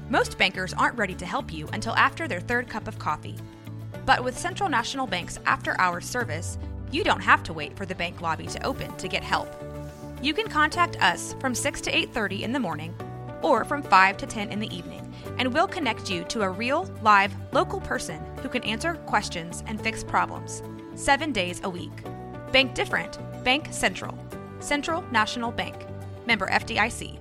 Most bankers aren't ready to help you until after their third cup of coffee. But with Central National Bank's after-hours service, you don't have to wait for the bank lobby to open to get help. You can contact us from 6 to 8:30 in the morning or from 5 to 10 in the evening, and we'll connect you to a real, live, local person who can answer questions and fix problems 7 days a week. Bank different. Bank Central. Central National Bank. Member FDIC.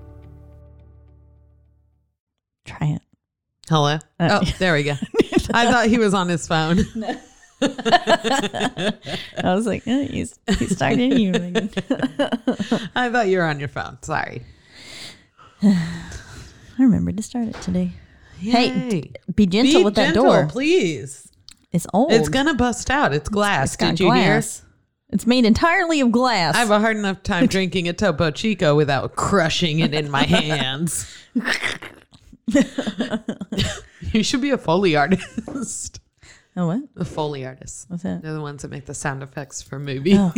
Try it. Hello? Oh, there we go. I thought he was on his phone. No. I was like, he's starting you. I thought you were on your phone. Sorry. I remembered to start it today. Yay. Hey, be gentle with that door. Please. It's old. It's going to bust out. It's glass. Did you hear? It's made entirely of glass. I have a hard enough time drinking a Topo Chico without crushing it in my hands. You should be a Foley artist. Oh, what? A Foley artist. What's that? They're the ones that make the sound effects for movies. Oh.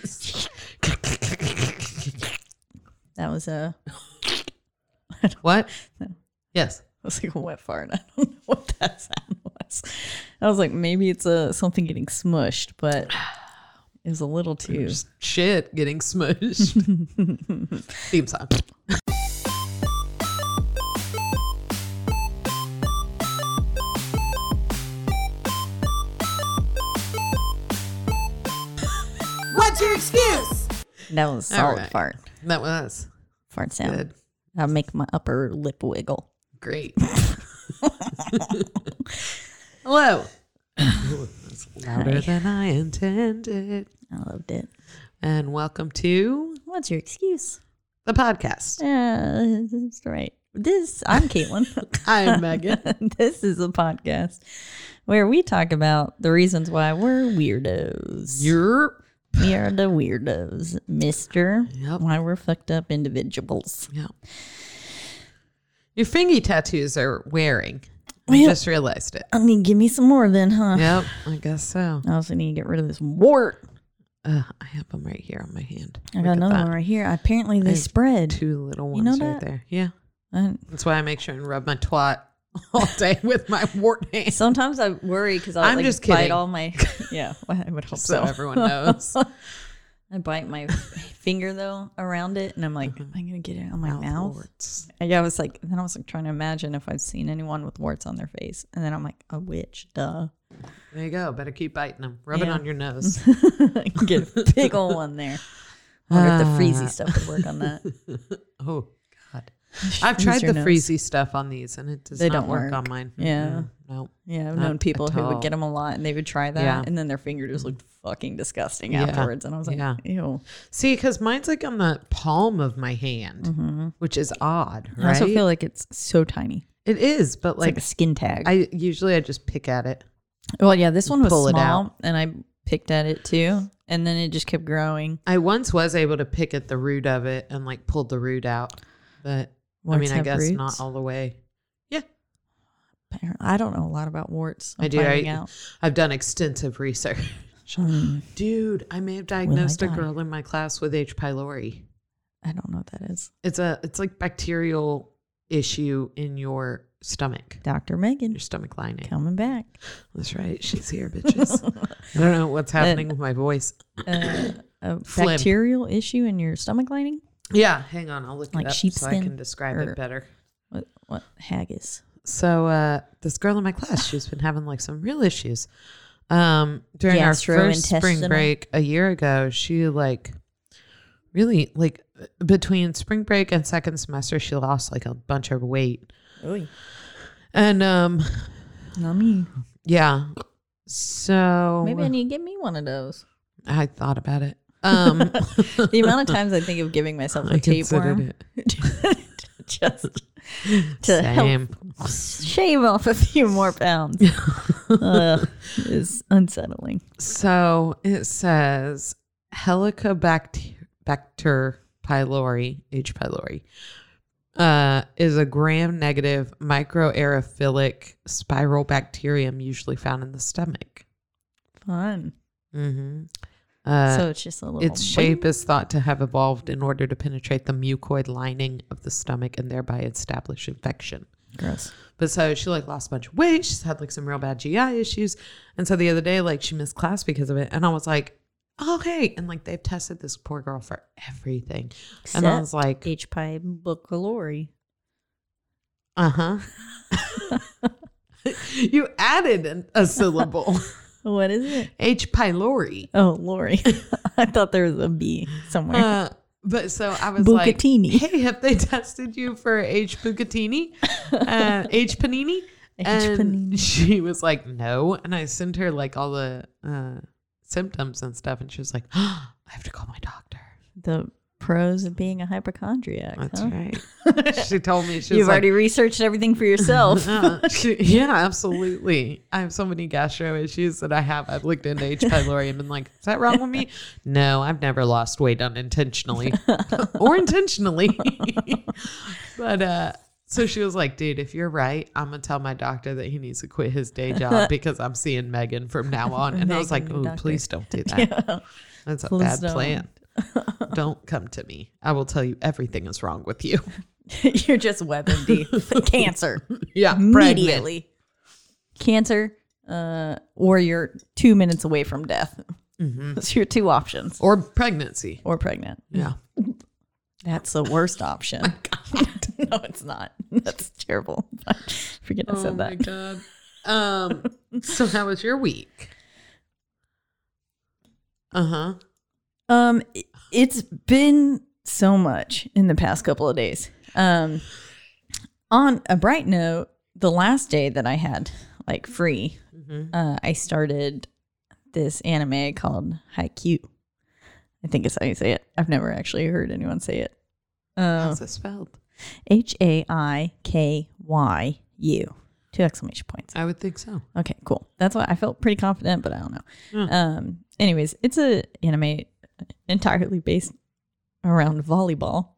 That was a... What? No. Yes. It was like a wet fart. I don't know what that sound was. I was like, maybe it's something getting smushed, but it was a little too... Just shit getting smushed. Theme song. What's your excuse? That was a solid right. fart. That was Fart sound. good. I'll make my upper lip wiggle. Great. Hello. Ooh, that's louder than I intended. I loved it. And welcome to What's your excuse? the podcast. That's right. I'm Caitlin. I'm Megan. This is a podcast where we talk about the reasons why we're weirdos. We are the weirdos, mister. Yep. Why we're fucked up individuals. Yeah. Your fingy tattoos are wearing. I Well, just realized it. I mean, give me some more then, huh? Yep, I guess so. I also need to get rid of this wart. I have them right here on my hand. I Look got at another that. one right here. Apparently they have spread. Two little ones You know right that? there. Yeah. I- That's why I make sure and rub my twat all day with my wart hand. Sometimes I worry because I'm I just bite kidding. all my. Yeah, well, I would hope So so. everyone knows. I bite my finger though around it, and I'm like, am I gonna get it on my mouth? warts. Yeah, I was like, then I was like trying to imagine if I've seen anyone with warts on their face, and then I'm like, a witch, duh. There you go. Better keep biting them. Rub it Yeah. on your nose. Get a big old one there. I wonder if the freezy stuff would work on that. Oh, God. I've Freeze tried your the nose. freezy stuff on these, and it does They not don't work work. on mine. Yeah. Mm-mm. No. Yeah, I've Not known people at who all. would get them a lot, and they would try that, Yeah. and then their finger just looked fucking disgusting Yeah. afterwards, and I was like, Yeah. ew. See, because mine's like on the palm of my hand, which is odd, right? I also feel like it's so tiny. it is, but It's like like a skin tag. I just pick at it. Well, yeah, this one was pull it small, out. and I picked at it too, and then it just kept growing. I once was able to pick at the root of it and like pulled the root out, but Warts I mean, I have guess roots? not all the way. Yeah, I don't know a lot about warts. I'm I do. finding out. I've done extensive research. Dude, I may have diagnosed a girl in my class with H. pylori. I don't know what that is. It's like bacterial issue in your stomach, Dr. Megan your stomach lining. coming back. That's right. She's here, bitches. I don't know what's happening with my voice. A Phlegm. bacterial issue in your stomach lining? Yeah, hang on. I'll look Like it up so I sheepskin can describe or- it better. What haggis? So this girl in my class, she's been having like some real issues. During our first spring Gastrointestinal? break a year ago, she like really like between spring break and second semester, she lost like a bunch of weight. Oy. And Not me. yeah. So Maybe I need to get me one of those. I thought about it. The amount of times I think of giving myself a I considered tapeworm it. just to Same. help shave off a few more pounds is unsettling. So it says Helicobacter pylori, H. pylori, is a gram-negative microaerophilic spiral bacterium usually found in the stomach. Fun. Mm-hmm. So it's just a little. Its shape is thought to have evolved in order to penetrate the mucoid lining of the stomach and thereby establish infection. Gross. But so she like lost a bunch of weight. She's had like some real bad GI issues. And so the other day, like she missed class because of it. And I was like, oh, hey. And like they've tested this poor girl for everything. And I was like, H. pylori. uh-huh. You added a syllable. What is it? H. pylori. Oh, Lori. I thought there was a B somewhere. But so I was Bucatini. like, hey, have they tested you for H. Bucatini? H. Panini? And she was like, no. And I sent her like all the symptoms and stuff. And she was like, oh, I have to call my doctor. The pros of being a hypochondriac. That's huh? right. She told me, she was You've like, already researched everything for yourself. yeah, absolutely. I have so many gastro issues that I've looked into H. pylori and been like, is that wrong with me? No, I've never lost weight unintentionally or intentionally. But so she was like, dude, if you're right, I'm going to tell my doctor that he needs to quit his day job because I'm seeing Megan from now on. And I was like, oh, please don't do that. Yeah. That's a bad plan. Don't come to me. I will tell you everything is wrong with you. You're just WebMD. Cancer. Yeah. Immediately. Cancer, or you're 2 minutes away from death. Mm-hmm. Those are your two options. Or pregnancy. Or pregnant. Yeah. That's the worst option. No, it's not. That's terrible. Forget I said that. Oh my God. So how was your week? Uh-huh. It's been so much in the past couple of days. On a bright note, the last day that I had like free, I started this anime called Haikyuu. I think is how you say it. I've never actually heard anyone say it. How's it spelled? Haikyu. 2 exclamation points. I would think so. Okay, cool. That's why I felt pretty confident, but I don't know. Anyways, it's a anime entirely based around volleyball.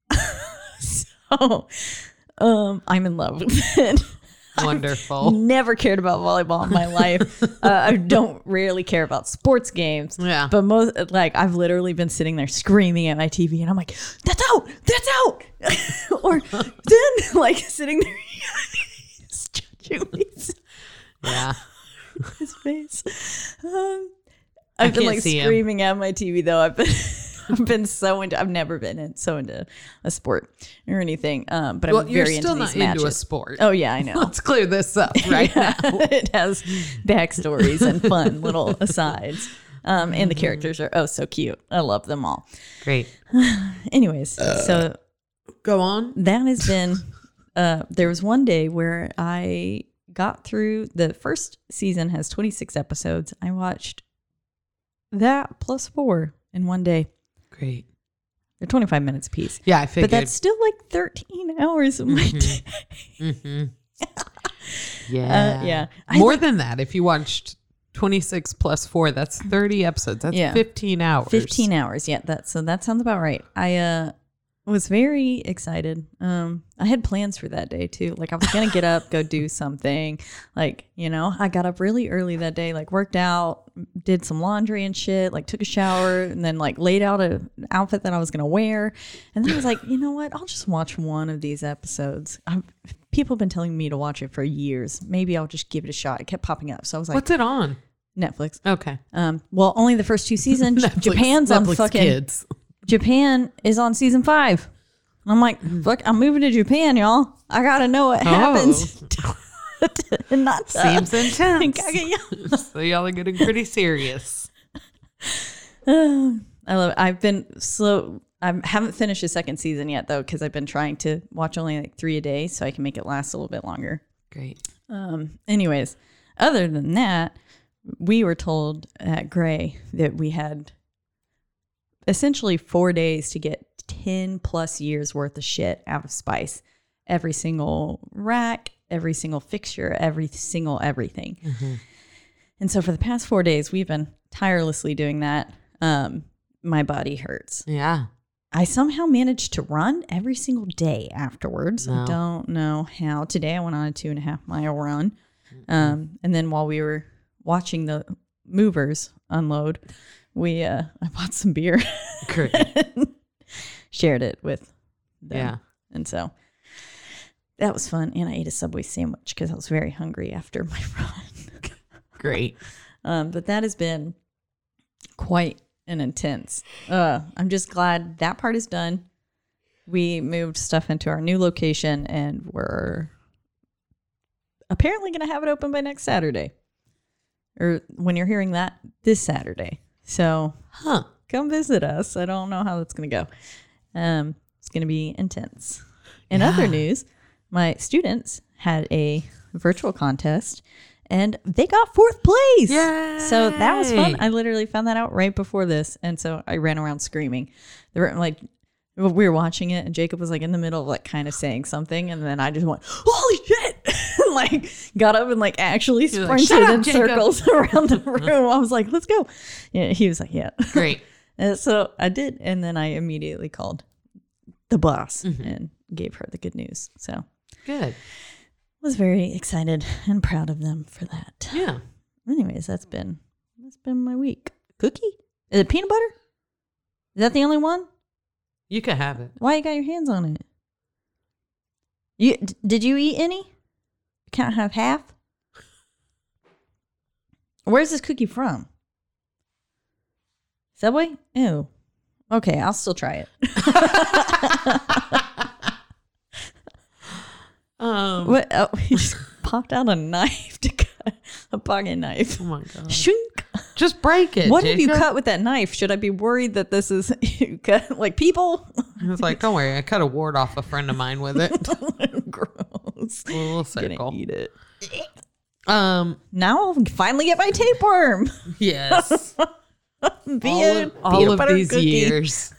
So, I'm in love with it. Wonderful. I've never cared about volleyball in my life. I don't rarely care about sports games. Yeah. But I've literally been sitting there screaming at my TV and I'm like, that's out. Or then like sitting there judging me. Yeah. His face. I've been like screaming at my TV though. I've never been so into a sport or anything. But I'm very into these matches. You're still not into a sport. Oh yeah, I know. Let's clear this up right now. It has backstories and fun little asides. And the characters are so cute. I love them all. Great. Anyways, so go on. That has been. There was one day where I got through the first season has 26 episodes. I watched that plus 4 in one day. Great. They're 25 minutes a piece. Yeah, I figured. But that's still like 13 hours of my day. Yeah. Yeah. More than that. If you watched 26 plus 4, that's 30 episodes. That's 15 hours. 15 hours. Yeah. That sounds about right. I was very excited. I had plans for that day too. Like I was going to get up, go do something. Like, I got up really early that day, like worked out, did some laundry and shit, like took a shower and then like laid out an outfit that I was going to wear. And then I was like, you know what? I'll just watch one of these episodes. People have been telling me to watch it for years. Maybe I'll just give it a shot. It kept popping up. So I was like, what's it on? Netflix. Okay. Well, only the first 2 seasons. Japan's on fucking Kids. Japan is on season 5. And I'm like, fuck, I'm moving to Japan, y'all. I gotta know what happens. Not seems intense. So y'all are getting pretty serious. I love it. I've been slow. I haven't finished the second season yet though, because I've been trying to watch only like 3 a day so I can make it last a little bit longer. Great. Anyways, other than that, we were told at Gray that we had essentially 4 days to get 10 plus years worth of shit out of Spice. Every single rack, every single fixture, every single everything. Mm-hmm. And so for the past 4 days, we've been tirelessly doing that. My body hurts. Yeah. I somehow managed to run every single day afterwards. No. I don't know how. Today I went on a 2.5 mile run. Mm-hmm. And then while we were watching the movers unload, I bought some beer. Great. Shared it with them. Yeah. And so that was fun. And I ate a Subway sandwich because I was very hungry after my run. Great. But that has been quite an intense. I'm just glad that part is done. We moved stuff into our new location and we're apparently going to have it open by next Saturday. Or when you're hearing that, this Saturday. So come visit us. I don't know how that's going to go. It's going to be intense. In other news, my students had a virtual contest and they got 4th place. Yay! So that was fun. I literally found that out right before this. And so I ran around screaming. They were like, we were watching it and Jacob was like in the middle of like kind of saying something. And then I just went, holy shit. Like got up and like actually sprinted in circles around the room. I was like, let's go. Yeah, he was like, yeah. Great. And so I did. And then I immediately called the boss and gave her the good news. So Good. was very excited and proud of them for that. Yeah. Anyways, that's been my week. Cookie? Is it peanut butter? Is that the only one? You can have it. Why you got your hands on it? Did you eat any? Can't have half? Where's this cookie from? Subway? Ew. Okay, I'll still try it. What? Oh, he just popped out a knife to cut a pocket knife. Oh my god! Shink. Just break it. What Jacob. have you cut with that knife? Should I be worried that this is you cut like people? I was like, don't worry. I cut a wart off a friend of mine with it. Gross. A little circle. Gonna eat it. Now Now I'll finally get my tapeworm. yes. All of these years.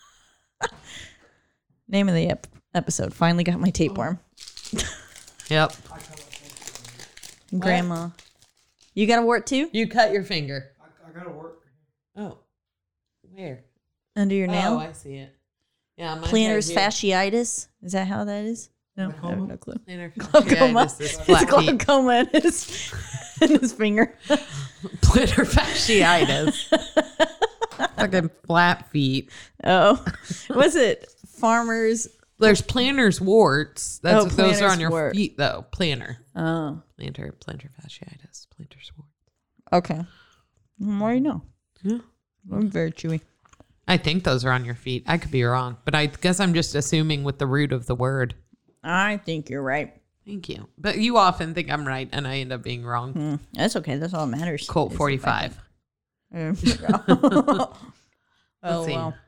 Name of the episode. Finally got my tapeworm. Yep. Grandma. You got a wart too? You cut your finger. I got to work. Oh. Where? Under your nail? Oh, I see it. Yeah. Mine's Plantar right fasciitis. Is that how that is? No, I have no clue. here. Glaucoma. Plantar fasciitis is It's flat feet. glaucoma in his finger. Plantar fasciitis. Fucking flat feet. Oh. Was it farmers? There's plantar's warts. Those are plantar's on your wart. feet, though. Plantar. Oh. Plantar fasciitis. Plantar's wart. Okay. More you know. Yeah. I'm very chewy. I think those are on your feet. I could be wrong, but I guess I'm just assuming with the root of the word. I think you're right. Thank you. But you often think I'm right, and I end up being wrong. That's okay. That's all that matters. Colt Is 45. if I can- oh, Let's see. well.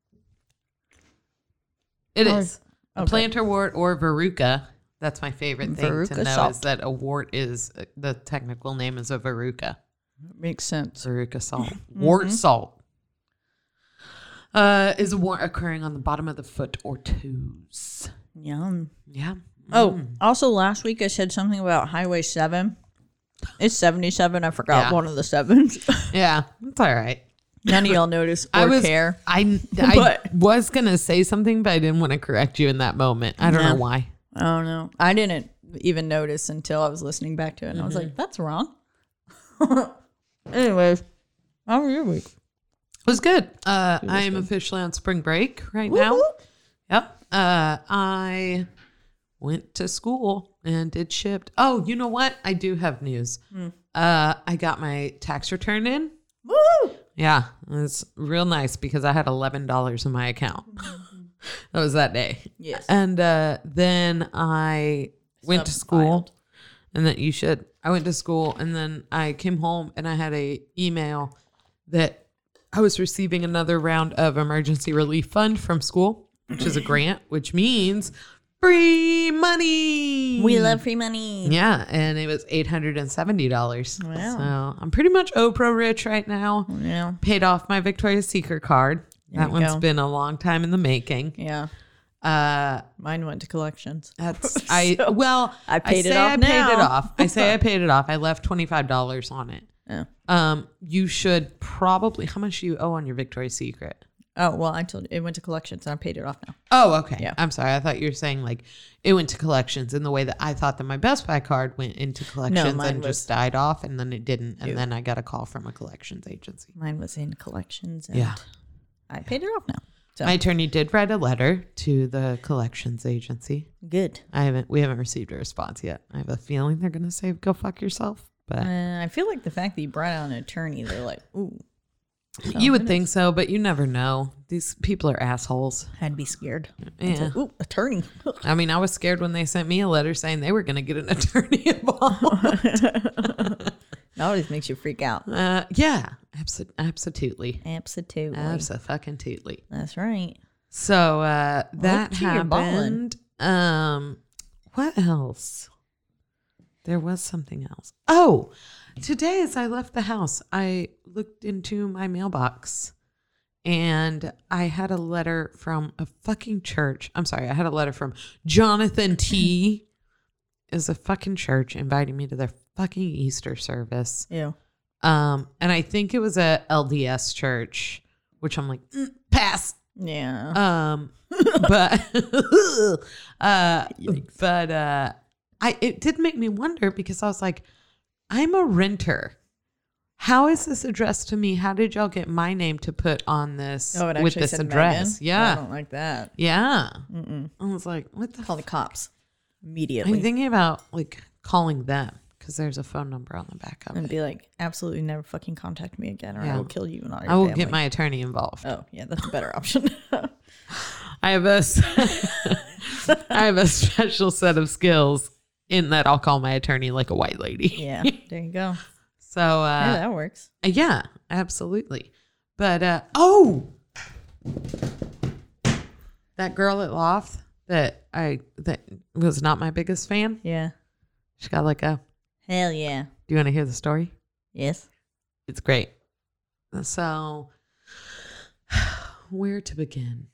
It Or- is. A okay. plantar wart or verruca. That's my favorite thing Verruca to know salt. is that a wart is, the technical name is a verruca. Makes sense. Verruca salt. Wart salt. Is a wart occurring on the bottom of the foot or toes. Yum. Yeah. Oh, also last week I said something about Highway 7. It's 77. I forgot Yeah. one of the sevens. Yeah. It's all right. None of y'all notice or care. I But- was going to say something, but I didn't want to correct you in that moment. I don't know why. I don't know. I didn't even notice until I was listening back to it. And I was like, that's wrong. Anyways, how was your week? It was good. I am officially on spring break right now. Woo-hoo. Yep. I went to school and did shipped. Oh, you know what? I do have news. I got my tax return in. Woo! Yeah, it's real nice because I had $11 in my account. That was that day. Yes. And then I went to school, and then I went to school, and then I came home, and I had a email that I was receiving another round of emergency relief fund from school, which is a grant, which means free money. We love free money. Yeah, and it was $870. Wow. So I'm pretty much Oprah rich right now. Yeah. Paid off my Victoria's Secret card. There That you one's go. been a long time in the making. Yeah. Mine went to collections. That's I paid it say off I now. paid it off. I say I paid it off. I left $25 on it. Yeah. You should probably. How much do you owe on your Victoria's Secret? Oh, well, I told you it went to collections and I paid it off now. Oh, okay. Yeah. I'm sorry. I thought you were saying like it went to collections in the way that I thought that my Best Buy card went into collections mine and was- just died off, and then it didn't, and Ew. then I got a call from a collections agency. Mine was in collections and Yeah. I paid it off now. So My attorney did write a letter to the collections agency. good. We haven't received a response yet. I have a feeling they're gonna say go fuck yourself. But I feel like the fact that you brought out an attorney, they're like, ooh. you would think so, but you never know. These people are assholes. I'd be scared. It's Yeah. like, ooh, attorney. I mean, I was scared when they sent me a letter saying they were gonna get an attorney involved. That always makes you freak out. Yeah, absolutely. Absolutely. Abso-fucking-totally. That's right. So that to your ballin'. happened. What else? There was something else. Oh, today as I left the house, I looked into my mailbox and I had a letter from a fucking church. I'm sorry, I had a letter from Jonathan T. is a fucking church inviting me to their fucking Easter service. Ew. And I think it was a LDS church, which I'm like, pass. Yeah. But it did make me wonder because I was like, I'm a renter. How is this addressed to me? How did y'all get my name to put on this Oh, it with actually this said address? Megan? Yeah. I don't like that. Yeah. Mm-mm. I was like, what the Call the fuck? cops immediately. I'm thinking about like calling them because there's a phone number on the back of and it. be like, absolutely never fucking contact me again or Yeah. I will kill you and all your I will family. get my attorney involved. Oh, yeah, that's a better option. I have I have a special set of skills in that I'll call my attorney like a white lady. Yeah, there you go. So Yeah, that works. yeah, absolutely. But that girl at Loft that was not my biggest fan. Yeah. She got let go. Hell yeah. Do you want to hear the story? Yes. It's great. So where to begin?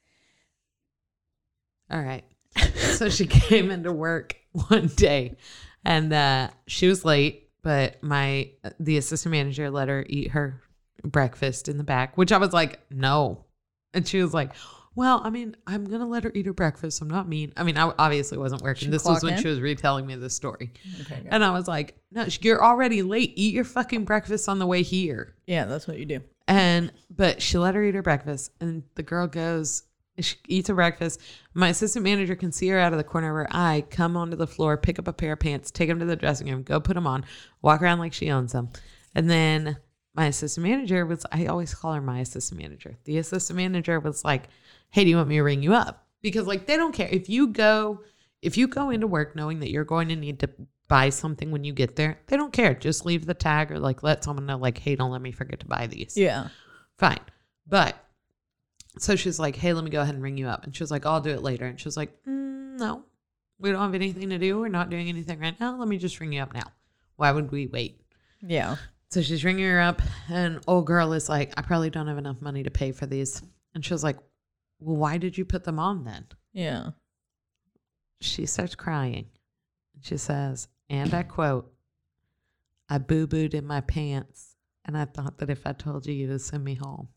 All right. So she came into work one day and she was late, but the assistant manager let her eat her breakfast in the back, which I was like, no. And she was like, well, I mean, I'm going to let her eat her breakfast. I'm not mean. I mean, I obviously wasn't working. This was when she was retelling me this story. Okay, good. And I was like, no, you're already late. Eat your fucking breakfast on the way here. Yeah, that's what you do. But she let her eat her breakfast, and the girl goes, she eats her breakfast. My assistant manager can see her out of the corner of her eye, come onto the floor, pick up a pair of pants, take them to the dressing room, go put them on, walk around like she owns them. And then my assistant manager I always call her my assistant manager. The assistant manager was like, hey, do you want me to ring you up? Because like, they don't care. If you go into work knowing that you're going to need to buy something when you get there, they don't care. Just leave the tag or like let someone know like, hey, don't let me forget to buy these. Yeah. Fine. But so she's like, hey, let me go ahead and ring you up. And she was like, I'll do it later. And she was like, no, we don't have anything to do. We're not doing anything right now. Let me just ring you up now. Why would we wait? Yeah. So she's ringing her up and old girl is like, I probably don't have enough money to pay for these. And she was like, well, why did you put them on then? Yeah. She starts crying. She says, and I quote, I boo-booed in my pants and I thought that if I told you, you would send me home.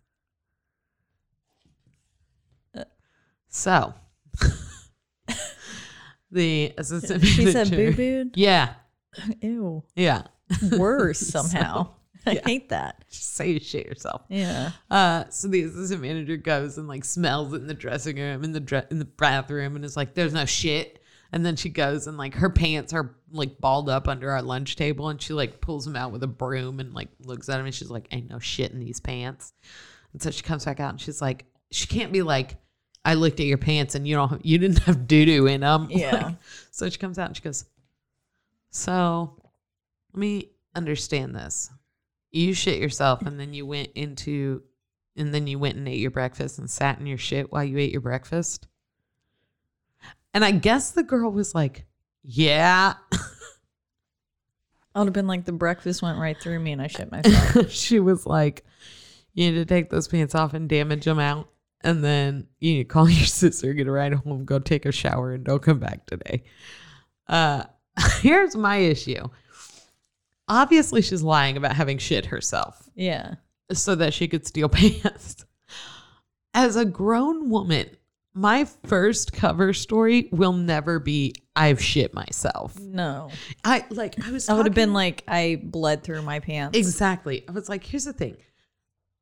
So the assistant She manager, said boo-booed? Yeah. Ew. Yeah. Worse somehow. I hate that. Just say you shit yourself. Yeah. So the assistant manager goes and like smells it in the dressing room, in the bathroom, and is like, "There's no shit." And then she goes and like her pants are like balled up under our lunch table, and she like pulls them out with a broom and like looks at them, and she's like, "Ain't no shit in these pants." And so she comes back out and she's like, she can't be like, "I looked at your pants and you didn't have doo doo in them." Yeah. Like, so she comes out and she goes, "So let me understand this. You shit yourself and then you went and ate your breakfast and sat in your shit while you ate your breakfast?" And I guess the girl was like, yeah. I would have been like, the breakfast went right through me and I shit myself. She was like, you need to take those pants off and damage them out. And then you need to call your sister, get a ride home, go take a shower, and don't come back today. Here's my issue. Obviously, she's lying about having shit herself Yeah. so that she could steal pants. As a grown woman, my first cover story will never be, I've shit myself. No. I would have been like, I bled through my pants. Exactly. I was like, here's the thing.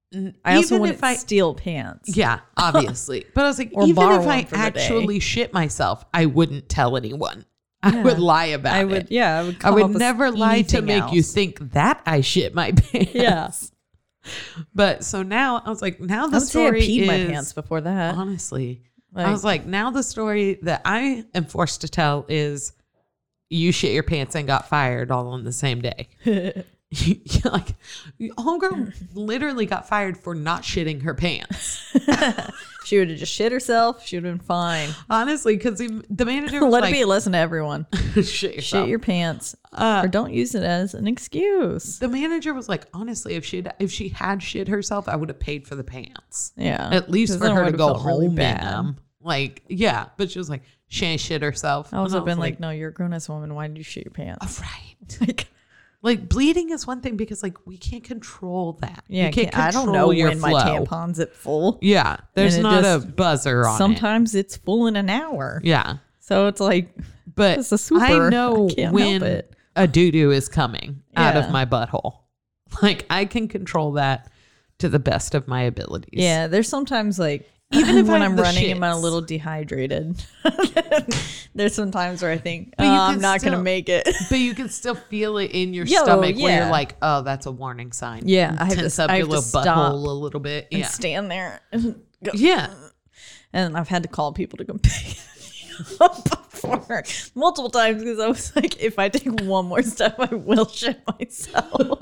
I also even wouldn't if I steal pants. Yeah, obviously. But I was like, Or even borrow if I one for the day. actually shit myself, I wouldn't tell anyone. I would lie about I it. would, yeah. I would, I come would up with never lie to anything make you else. think that I shit my pants. Yeah. But so now I was like, now the I would say I story peed is my pants before that. honestly. I Like- was like, now the story that I am forced to tell is you shit your pants and got fired all on the same day. Like, homegirl literally got fired for not shitting her pants. She would have just shit herself. She would have been fine. Honestly, because the manager was Let like, it be a lesson to everyone. shit yourself. Shit your pants. Or don't use it as an excuse. The manager was like, honestly, if she had shit herself, I would have paid for the pants. Yeah. At least 'Cause for then I her to would've go felt really home in bad. them. Like, yeah. But she was like, she ain't shit herself. I would And have been was like, no, you're a grown ass woman. Why did you shit your pants? right. Like, bleeding is one thing because, like, we can't control that. Yeah, you can't I don't control know your when flow. my tampon's at full. Yeah. There's And it not just- a buzzer on it. Sometimes it's full in an hour. Yeah. So it's like, But it's a super. I know I can't when help it. a doo-doo is coming out Yeah. of my butthole. Like, I can control that to the best of my abilities. Yeah, there's sometimes like Even if when I have I'm the running, I'm a shits. little dehydrated. There's some times where I think But you I'm can not still- gonna make it. But you can still feel it in your Yo, stomach where yeah. you're like, oh, that's a warning sign. Yeah, I have Tense to- up I your have to little stop butthole a little bit. And Yeah. stand there and go. Yeah. And I've had to call people to come pick me up before multiple times because I was like, if I take one more step, I will shit myself.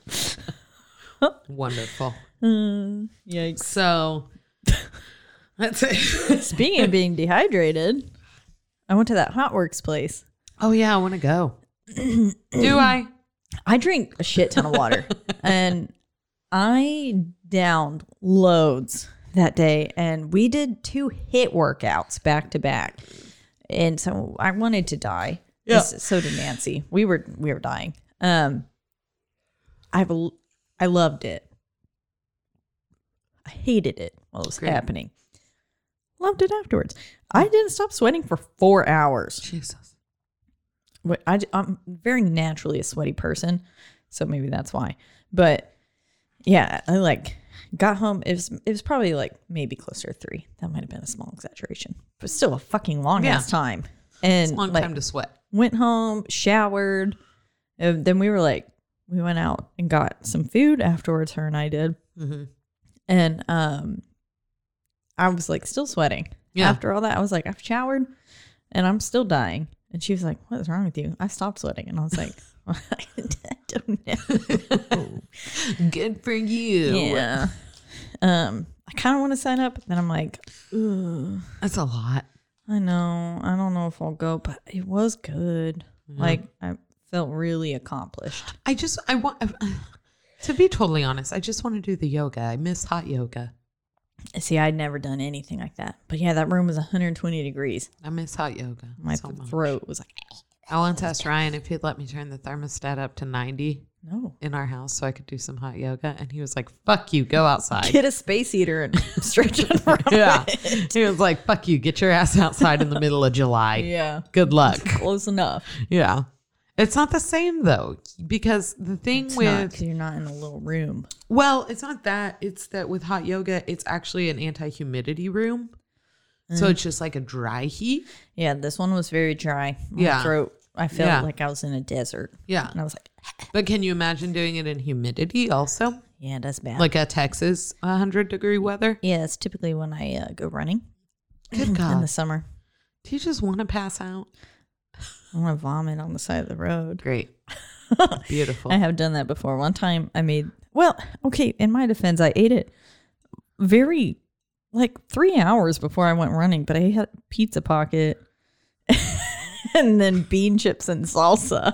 Wonderful. Yikes. So that's it. Speaking of being dehydrated, I went to that Hot Works place. Oh, yeah. I want to go. Do I? I drink a shit ton of water and I downed loads that day, and we did 2 HIIT workouts back to back. And so I wanted to die. Yeah. So did Nancy. We were dying. I loved it. I hated it while it was Great. happening. Loved it afterwards. I didn't stop sweating for 4 hours. Jesus. I'm very naturally a sweaty person, so maybe that's why. But yeah, I like got home. It was probably like maybe closer to 3. That might have been a small exaggeration, but still a fucking long ass time. And It's a long like, time to sweat. went home, showered, and then we went out and got some food afterwards. Her and I did, Mm-hmm. and I was like still sweating. Yeah. After all that, I was like, I've showered, and I'm still dying. And she was like, "What is wrong with you?" I stopped sweating, and I was like, "I don't know." Good for you. Yeah. I kind of want to sign up, but then I'm like, "Ugh, That's a lot. I know. I don't know if I'll go, but it was good. Like I felt really accomplished. I want to be totally honest. I just want to do the yoga. I miss hot yoga. See, I'd never done anything like that. But yeah, that room was 120 degrees. I miss hot yoga. My so much. throat was like, I once asked Ryan if he'd let me turn the thermostat up to 90 no. in our house so I could do some hot yoga. And he was like, fuck you, go outside. Get a space heater and stretch it around. Yeah. He was like, fuck you, get your ass outside in the middle of July. Yeah. Good luck. Close enough. Yeah. It's not the same though, because the thing It's with, not, 'cause you're not in a little room. well, it's not that. It's that with hot yoga, it's actually an anti-humidity room. So it's just like a dry heat. Yeah, this one was very dry. My Yeah. throat, I felt Yeah. like I was in a desert. Yeah. And I was like, But can you imagine doing it in humidity also? yeah, that's bad. Like a Texas 100-degree weather? yeah, it's typically when I go running Good in God. the summer. Do you just want to pass out? I want to vomit on the side of the road. Great. Beautiful. I have done that before. One time I made, well, okay, in my defense, I ate it very, like 3 hours before I went running, but I had pizza pocket and then bean chips and salsa.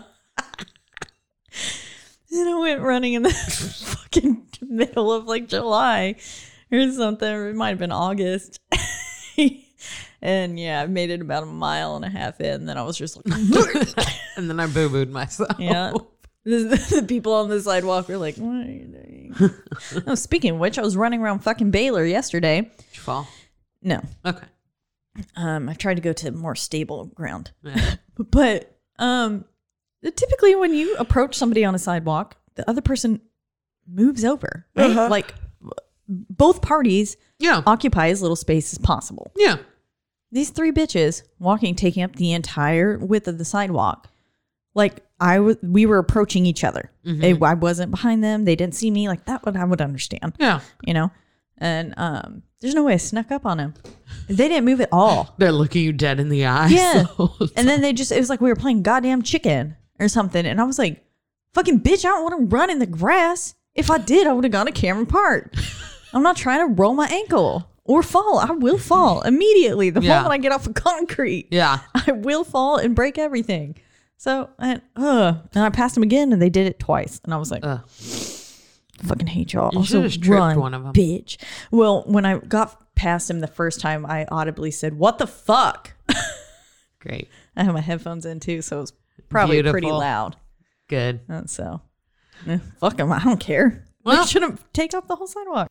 And I went running in the fucking middle of like July or something. It might have been August. And yeah, I made it about a mile and a half in. And then I was just like, And then I boo-booed myself. yeah. The people on the sidewalk were like, what are you doing? Oh, speaking of which, I was running around fucking Baylor yesterday. Did you fall? No. Okay. I tried to go to more stable ground. Yeah. But typically when you approach somebody on a sidewalk, the other person moves over. Right? Like both parties Yeah. occupy as little space as possible. Yeah. These 3 bitches walking, taking up the entire width of the sidewalk. Like we were approaching each other. I wasn't behind them. They didn't see me. Like that I would understand. Yeah. You know? And there's no way I snuck up on them. They didn't move at all. They're looking you dead in the eye. Yeah. So And then it was like we were playing goddamn chicken or something. And I was like, fucking bitch, I don't want to run in the grass. If I did, I would have gone to Cameron Park. I'm not trying to roll my ankle or fall. I will fall immediately the moment I get off of concrete. yeah. I will fall and break everything. So, and I passed them again and they did it twice. And I was like, fucking hate y'all. You Also, should've tripped run, one of 'em. bitch. Well, when I got past him the first time, I audibly said, what the fuck? Great. I have my headphones in too, so it was probably pretty Beautiful. loud. Good. And so, fuck them. I don't care. Well- They shouldn't take off the whole sidewalk.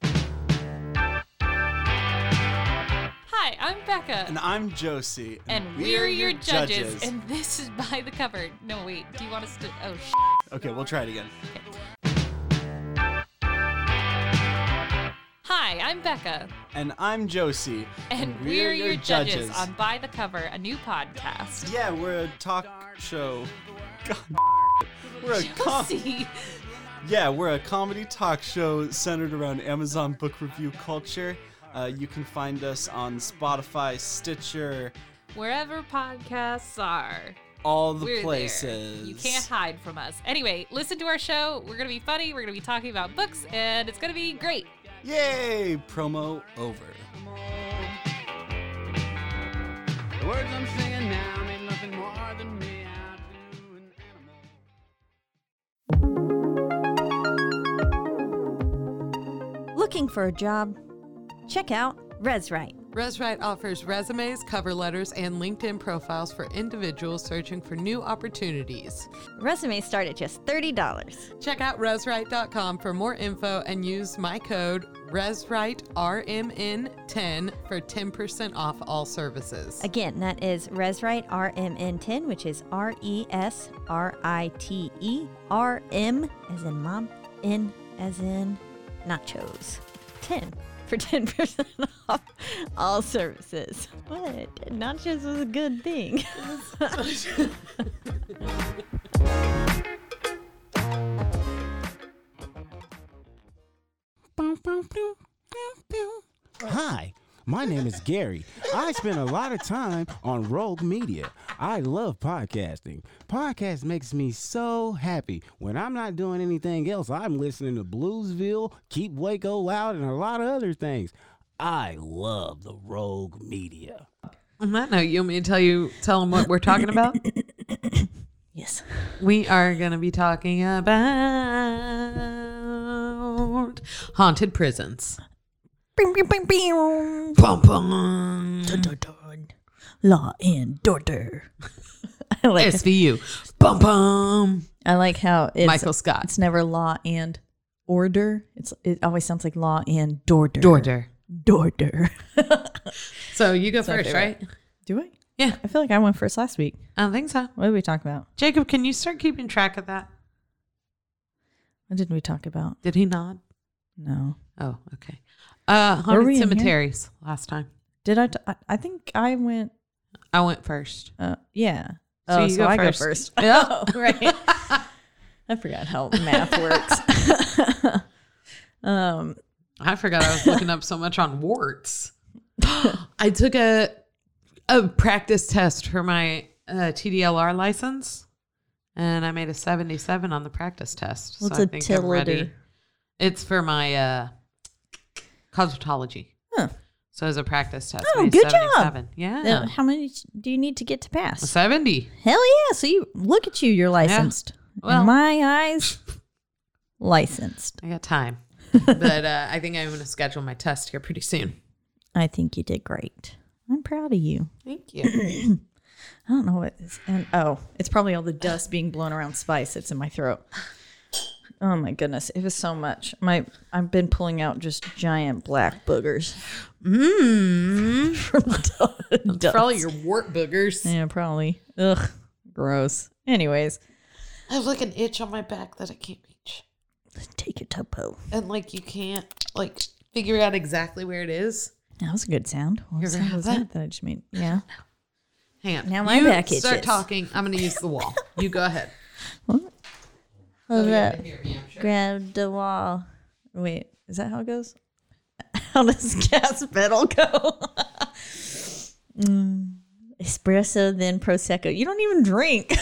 Hi, I'm Becca. And I'm Josie. And we're your judges. And this is By the Cover. No, wait. Do you want us to... Oh, Okay, we'll try it again. Hi, I'm Becca. And I'm Josie. And we're your judges on By the Cover, a new podcast. Yeah, we're a talk show. God, we're a Josie. we're a comedy talk show centered around Amazon book review culture. You can find us on Spotify, Stitcher, Wherever podcasts are. all the We're places. there. You can't hide from us. Anyway, listen to our show. We're going to be funny. We're going to be talking about books, and it's going to be great. Yay! Promo over. The words I'm singing now mean nothing more than me out to an animal. Looking for a job? Check out ResWrite. ResWrite offers resumes, cover letters, and LinkedIn profiles for individuals searching for new opportunities. Resumes start at just $30. Check out ResWrite.com for more info and use my code ResWriteRMN10 for 10% off all services. Again, that is ResWrite RMN10, which is ResRiteERM as in mom, N as in nachos. 10 for 10% off all services. What? Nachos was a good thing. Hi, my name is Gary. I spend a lot of time on Rogue Media. I love podcasting. Podcast makes me so happy. When I'm not doing anything else, I'm listening to Bluesville, Keep Waco Loud, and a lot of other things. I love the Rogue Media. On that note, you want me to tell them what we're talking about? Yes. We are going to be talking about haunted prisons. Bing, bing, bing, bing. Bum, bum. Dun, dun, dun. Law and order. I like it. SVU. Bum, bum. I like how it's Michael Scott. It's never law and order. It always sounds like law and dorder. Dorder. Dorder. So you go my first, favorite. right? Do I? Yeah. I feel like I went first last week. I don't think so. What did we talk about? Jacob, can you start keeping track of that? What did we talk about? Did he nod? No. Oh, okay. Were we Haunted in here? cemeteries last time. Did I? I think I went. I went first. Yeah. So Oh, you so go I first. go first. Yeah. Oh, right. I forgot how math works. I forgot I was looking up so much on warts. I took a practice test for my TDLR license, and I made a 77 on the practice test. What's so a I think I'm ready. TILD? It's for my cosmetology. Huh. So as a practice test, Oh, made good job. 77. Yeah. How many do you need to get to pass? 70. Hell yeah. So you look at you. You're licensed. Well- In my eyes, licensed. I got time. But I think I'm going to schedule my test here pretty soon. I think you did great. I'm proud of you. Thank you. I don't know what is. And it's probably all the dust being blown around spice that's in my throat. Oh my goodness. It was so much. I've been pulling out just giant black boogers. From dust. Probably your wart boogers. Yeah, probably. Ugh. Gross. Anyways, I have like an itch on my back that I can't reach. take your topo. And like you can't like figure out exactly where it is? That was a good sound. What You ever sound have was that? that I just made? Yeah. Hang on. Now my you back start itches. talking. I'm going to use the wall. You go ahead. What? Oh, that? yeah, I'm sure. Grab the wall. Wait, is that how it goes? How does gas pedal go? Espresso, then Prosecco. You don't even drink.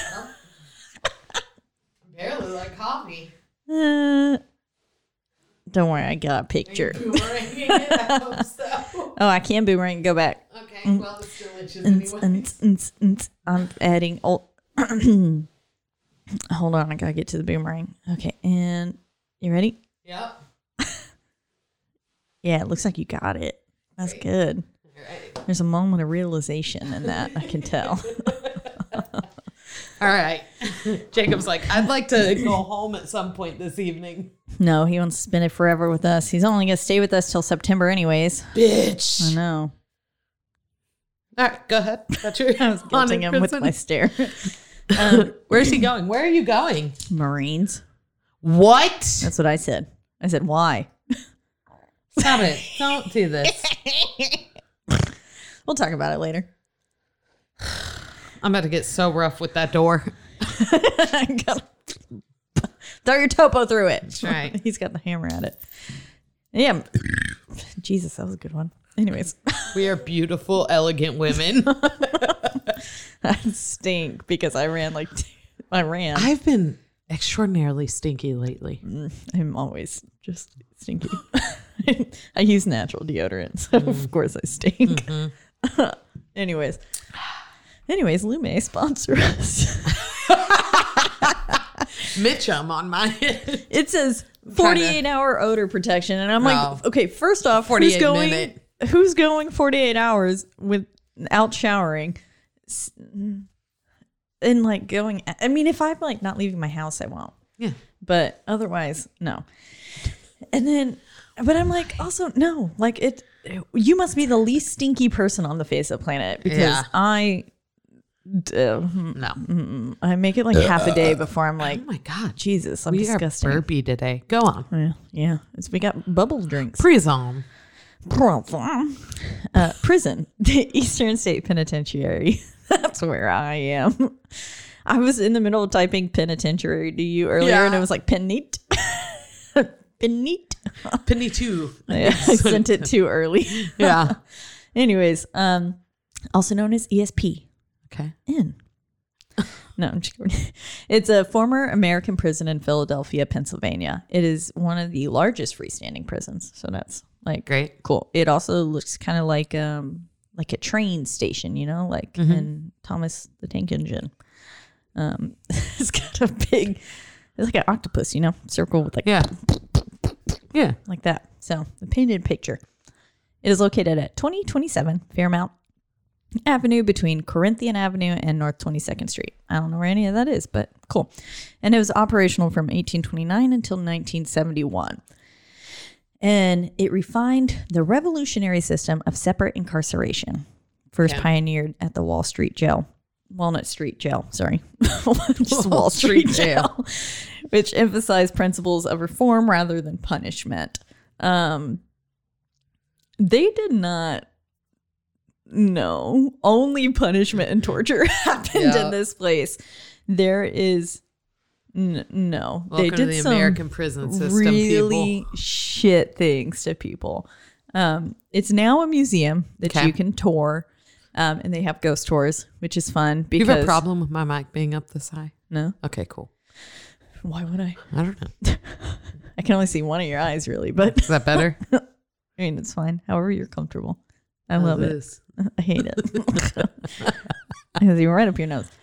Barely like coffee. Don't worry, I got a picture. Boomeranging it? I hope so. Oh, I can boomerang. Go back. Okay, well, it still itches anyway. I'm adding. Hold on, I gotta get to the boomerang. Okay, and you ready? Yep. Yeah, it looks like you got it. That's good. Right. There's a moment of realization in that, I can tell. All right. Jacob's like, I'd like to go home at some point this evening. No, he wants to spend it forever with us. He's only gonna stay with us till September, anyways. Bitch. I know. All right, go ahead. That's your I was guilting him with my stare. Where's he going? Where are you going? Marines. What? That's what I said. I said, why? Stop it. Don't do this. We'll talk about it later. I'm about to get so rough with that door. Throw your topo through it. That's right. He's got the hammer at it. Yeah. Jesus, that was a good one. Anyways. We are beautiful, elegant women. I stink because I ran. I've been extraordinarily stinky lately. I'm always just stinky. I use natural deodorant, so of course I stink. Anyways, Lume, sponsor us. Mitchum on my head. It says 48-hour odor protection, and I'm like, okay, first off, 48 who's going 48 hours without showering? And like going, I mean, if I'm like not leaving my house, I won't. Yeah. But otherwise, no. And then, but I'm like, also, no, like you must be the least stinky person on the face of the planet because I make it like half a day before I'm like, oh my God, Jesus, I'm we disgusting. are burpy today. Go on. Yeah. We got bubble drinks. Prison. Prison, the Eastern State Penitentiary. That's where I am. I was in the middle of typing penitentiary to you earlier, and it was like penite. Penite. Penny 2. Yeah, I sent it too early. Yeah. Anyways, also known as ESP. Okay. No, I'm just kidding. It's a former American prison in Philadelphia, Pennsylvania. It is one of the largest freestanding prisons. So that's like great. Cool. It also looks kind of like a train station, you know, like in Thomas the Tank Engine. It's got a big, it's like an octopus, you know, circle with like like that. So the painted picture. It is located at 2027 Fairmount Avenue between Corinthian Avenue and North 22nd Street. I don't know where any of that is, but cool. And it was operational from 1829 until 1971. And it refined the revolutionary system of separate incarceration, first pioneered at the Walnut Street Jail. Just Wall Street Jail, which emphasized principles of reform rather than punishment. They did not know only punishment and torture happened in this place. There is no. Welcome they did to the some American prison system, really people. shit things to people. It's now a museum that you can tour, and they have ghost tours, which is fun. Because Do you have a problem with my mic being up this high? No. Okay, cool. Why would I? I don't know. I can only see one of your eyes, really. But is that better? I mean, it's fine. However you're comfortable. I love it. I hate it. Because you're right up your nose.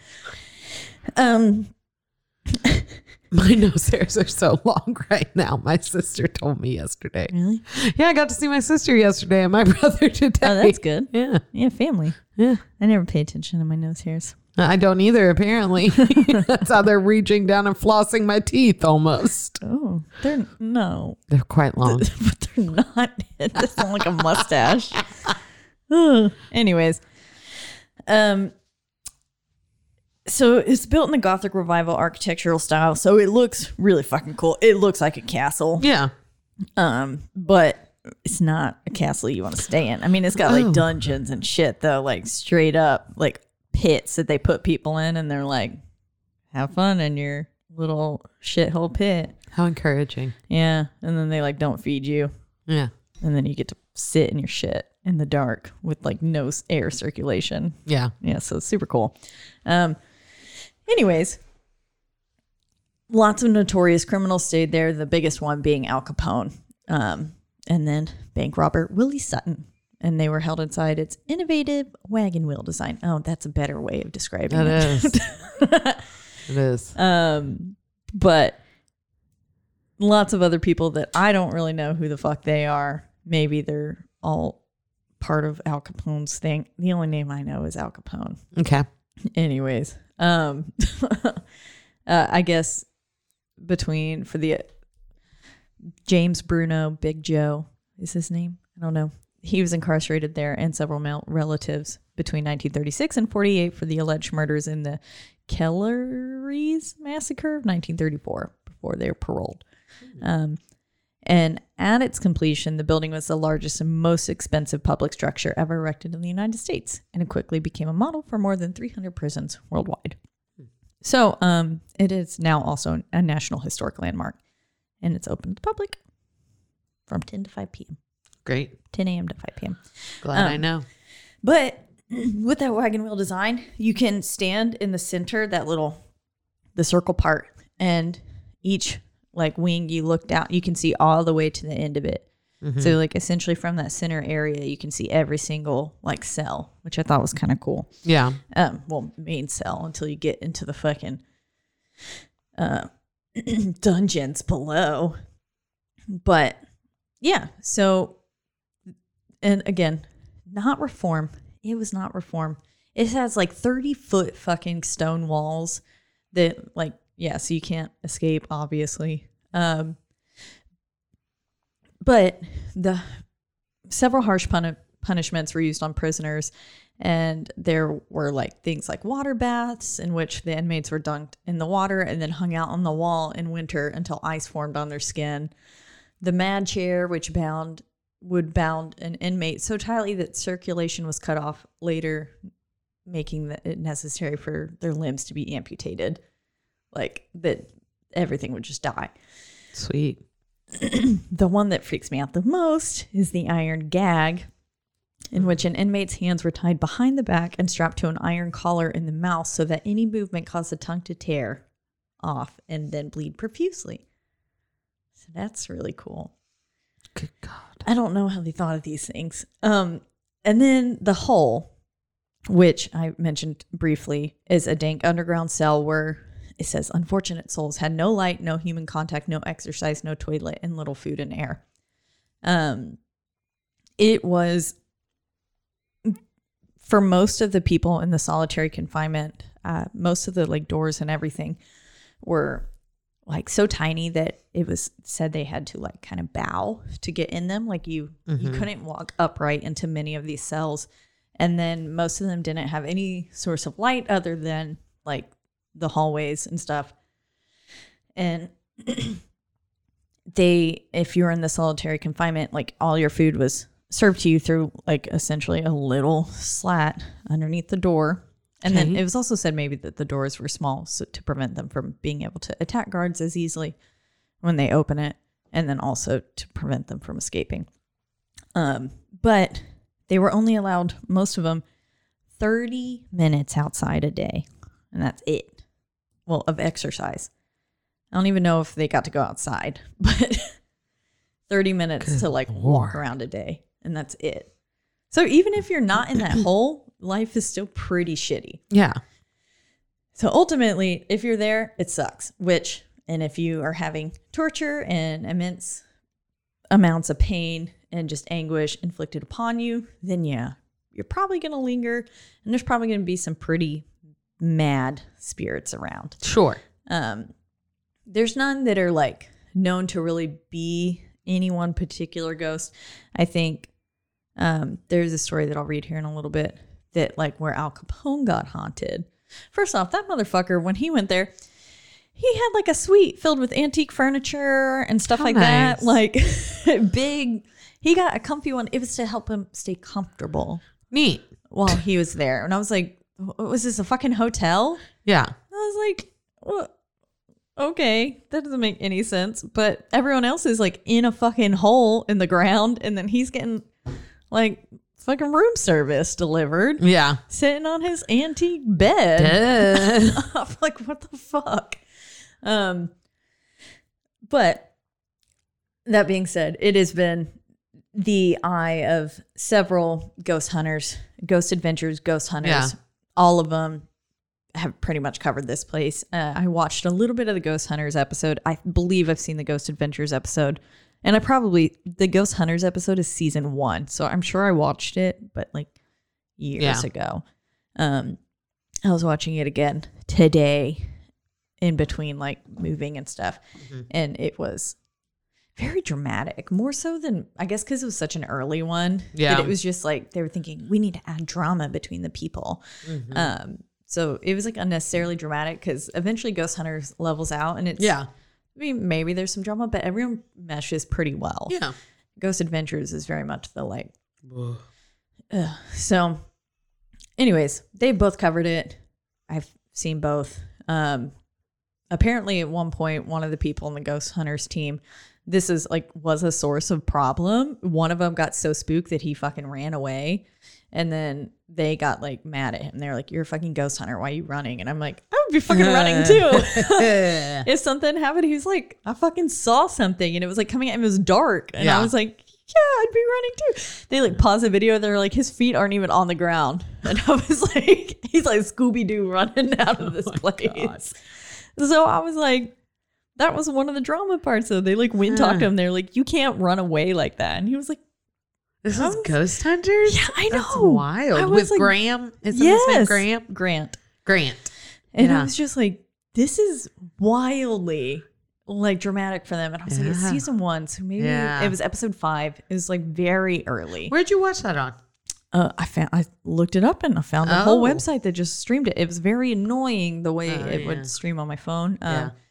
My nose hairs are so long right now. My sister told me yesterday. Really? Yeah, I got to see my sister yesterday and my brother today. Oh, that's good. Yeah. Yeah, family. Yeah. I never pay attention to my nose hairs. I don't either, apparently. That's how they're reaching down and flossing my teeth almost. Oh, they're quite long. But they're not. It's not like a mustache. Anyways. So it's built in the Gothic Revival architectural style. So it looks really fucking cool. It looks like a castle. Yeah. But it's not a castle you want to stay in. I mean, it's got like dungeons and shit though, like straight up like pits that they put people in, and they're like, have fun in your little shithole pit. How encouraging. Yeah. And then they like don't feed you. Yeah. And then you get to sit in your shit in the dark with like no air circulation. Yeah. Yeah. So it's super cool. Anyways, lots of notorious criminals stayed there. The biggest one being Al Capone. And then bank robber Willie Sutton. And they were held inside its innovative wagon wheel design. Oh, that's a better way of describing it. It is. But lots of other people that I don't really know who the fuck they are. Maybe they're all part of Al Capone's thing. The only name I know is Al Capone. Okay. Anyways, I guess for the James Bruno, Big Joe is his name. I don't know. He was incarcerated there and several male relatives between 1936 and 48 for the alleged murders in the Kelleries massacre of 1934 before they were paroled. And at its completion, the building was the largest and most expensive public structure ever erected in the United States, and it quickly became a model for more than 300 prisons worldwide. So it is now also a National Historic Landmark, and it's open to the public from 10 to 5 p.m. Great. 10 a.m. to 5 p.m. Glad I know. But with that wagon wheel design, you can stand in the center, the circle part, and each like wing you look down, you can see all the way to the end of it. Mm-hmm. So like essentially from that center area, you can see every single like cell, which I thought was kind of cool. Yeah. Well, main cell until you get into the fucking dungeons below. But yeah, so, and again, not reform. It was not reform. It has like 30-foot fucking stone walls that like, yeah, so you can't escape, obviously. But the several harsh punishments were used on prisoners, and there were like things like water baths in which the inmates were dunked in the water and then hung out on the wall in winter until ice formed on their skin. The mad chair, which would bound an inmate so tightly that circulation was cut off, later making it necessary for their limbs to be amputated. Like that everything would just die. Sweet. The one that freaks me out the most is the iron gag, in which an inmate's hands were tied behind the back and strapped to an iron collar in the mouth so that any movement caused the tongue to tear off and then bleed profusely. So that's really cool. Good God. I don't know how they thought of these things. And then the hole, which I mentioned briefly, is a dank underground cell where it says unfortunate souls had no light, no human contact, no exercise, no toilet, and little food and air. It was, for most of the people in the solitary confinement, most of the like doors and everything were like so tiny that it was said they had to like kind of bow to get in them. Like you couldn't walk upright into many of these cells. And then most of them didn't have any source of light other than like the hallways and stuff. And if you were in the solitary confinement, like all your food was served to you through like essentially a little slat underneath the door. And then it was also said maybe that the doors were small so to prevent them from being able to attack guards as easily when they open it, and then also to prevent them from escaping. But they were only allowed, most of them, 30 minutes outside a day, and that's it. Well, of exercise. I don't even know if they got to go outside, but 30 minutes to like walk around a day, and that's it. So even if you're not in that hole, life is still pretty shitty. Yeah. So ultimately, if you're there, it sucks. And if you are having torture and immense amounts of pain and just anguish inflicted upon you, then yeah, you're probably going to linger, and there's probably going to be some pretty mad spirits around. Sure. There's none that are like known to really be any one particular ghost. I think there's a story that I'll read here in a little bit that like where Al Capone got haunted. First off, that motherfucker, when he went there, he had like a suite filled with antique furniture and stuff like that. Like big, he got a comfy one. It was to help him stay comfortable Neat. while he was there. And I was like, was this a fucking hotel? Yeah. I was like, well, okay, that doesn't make any sense. But everyone else is like in a fucking hole in the ground, and then he's getting like fucking room service delivered. Yeah. Sitting on his antique bed. I'm like, what the fuck? But that being said, it has been the eye of several ghost hunters, ghost adventures, ghost hunters. Yeah. All of them have pretty much covered this place. I watched a little bit of the Ghost Hunters episode. I believe I've seen the Ghost Adventures episode. And the Ghost Hunters episode is season 1. So I'm sure I watched it, but like years ago. I was watching it again today in between like moving and stuff. And it was very dramatic, more so than, I guess, because it was such an early one. Yeah. That it was just like, they were thinking, we need to add drama between the people. So it was like unnecessarily dramatic because eventually Ghost Hunters levels out and it's, I mean, maybe there's some drama, but everyone meshes pretty well. Yeah. Ghost Adventures is very much the like, so anyways, they both covered it. I've seen both. Apparently at one point, one of the people on the Ghost Hunters team, this is like, was a source of problem. One of them got so spooked that he fucking ran away. And then they got like mad at him. They're like, you're a fucking ghost hunter. Why are you running? And I'm like, I would be fucking running too. If something happened, he was like, I fucking saw something and it was like coming at him. It was dark. And I was like, yeah, I'd be running too. They like pause the video. They're like, his feet aren't even on the ground. And I was like, he's like Scooby-Doo running out of this place. God. So I was like, that was one of the drama parts. So they like went and talked to him. They're like, you can't run away like that. And he was like, this is Ghost Hunters? Yeah, I know. That's wild. With like, Graham? Isn't his name Graham? Grant. And I was just like, this is wildly like dramatic for them. And I was like, it's season 1. So maybe it was episode 5. It was like very early. Where'd you watch that on? I looked it up and I found the whole website that just streamed it. It was very annoying the way it would stream on my phone.